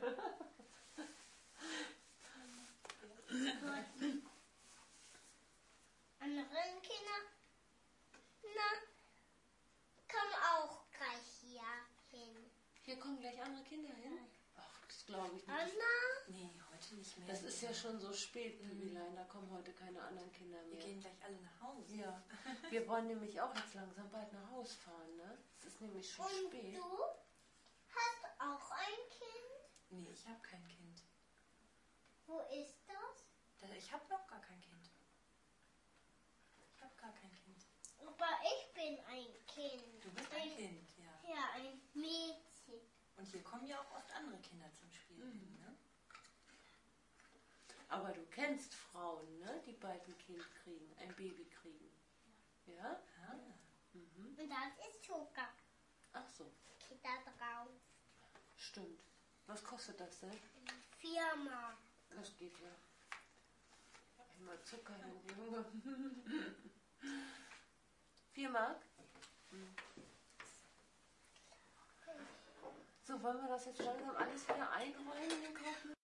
Andere Kinder, na, kommen auch gleich hier hin. Hier kommen gleich andere Kinder hin? Ach, das glaube ich nicht. Anna, Nee, heute nicht mehr. Das ist ja schon so spät, Pübelein. Da kommen heute keine anderen Kinder Wir mehr. gehen gleich alle nach Hause. Ja, wir wollen nämlich auch jetzt langsam bald nach Hause fahren, ne? Es ist nämlich schon und spät. du hast auch ein Kind? Nee, ich habe kein Kind. Wo ist das? Da- Ich habe noch gar kein Kind. Ich habe gar kein Kind. Aber ich bin ein Kind. Du bist ein Kind, ja. Ja, ein Mädchen. Und hier kommen ja auch oft andere Kinder zum Spielen hin, ne? Aber du kennst Frauen, ne? Die bald ein Kind kriegen, ein Baby kriegen. Ja? Ah. Mhm. Und das ist Zucker. Ach so, Kinder drauf. stimmt. Was kostet das denn? Firma. Das geht ja. Einmal Zucker, Junge. Vier Mark? Hm. So, wollen wir das jetzt langsam alles wieder einräumen in den Kaufmann?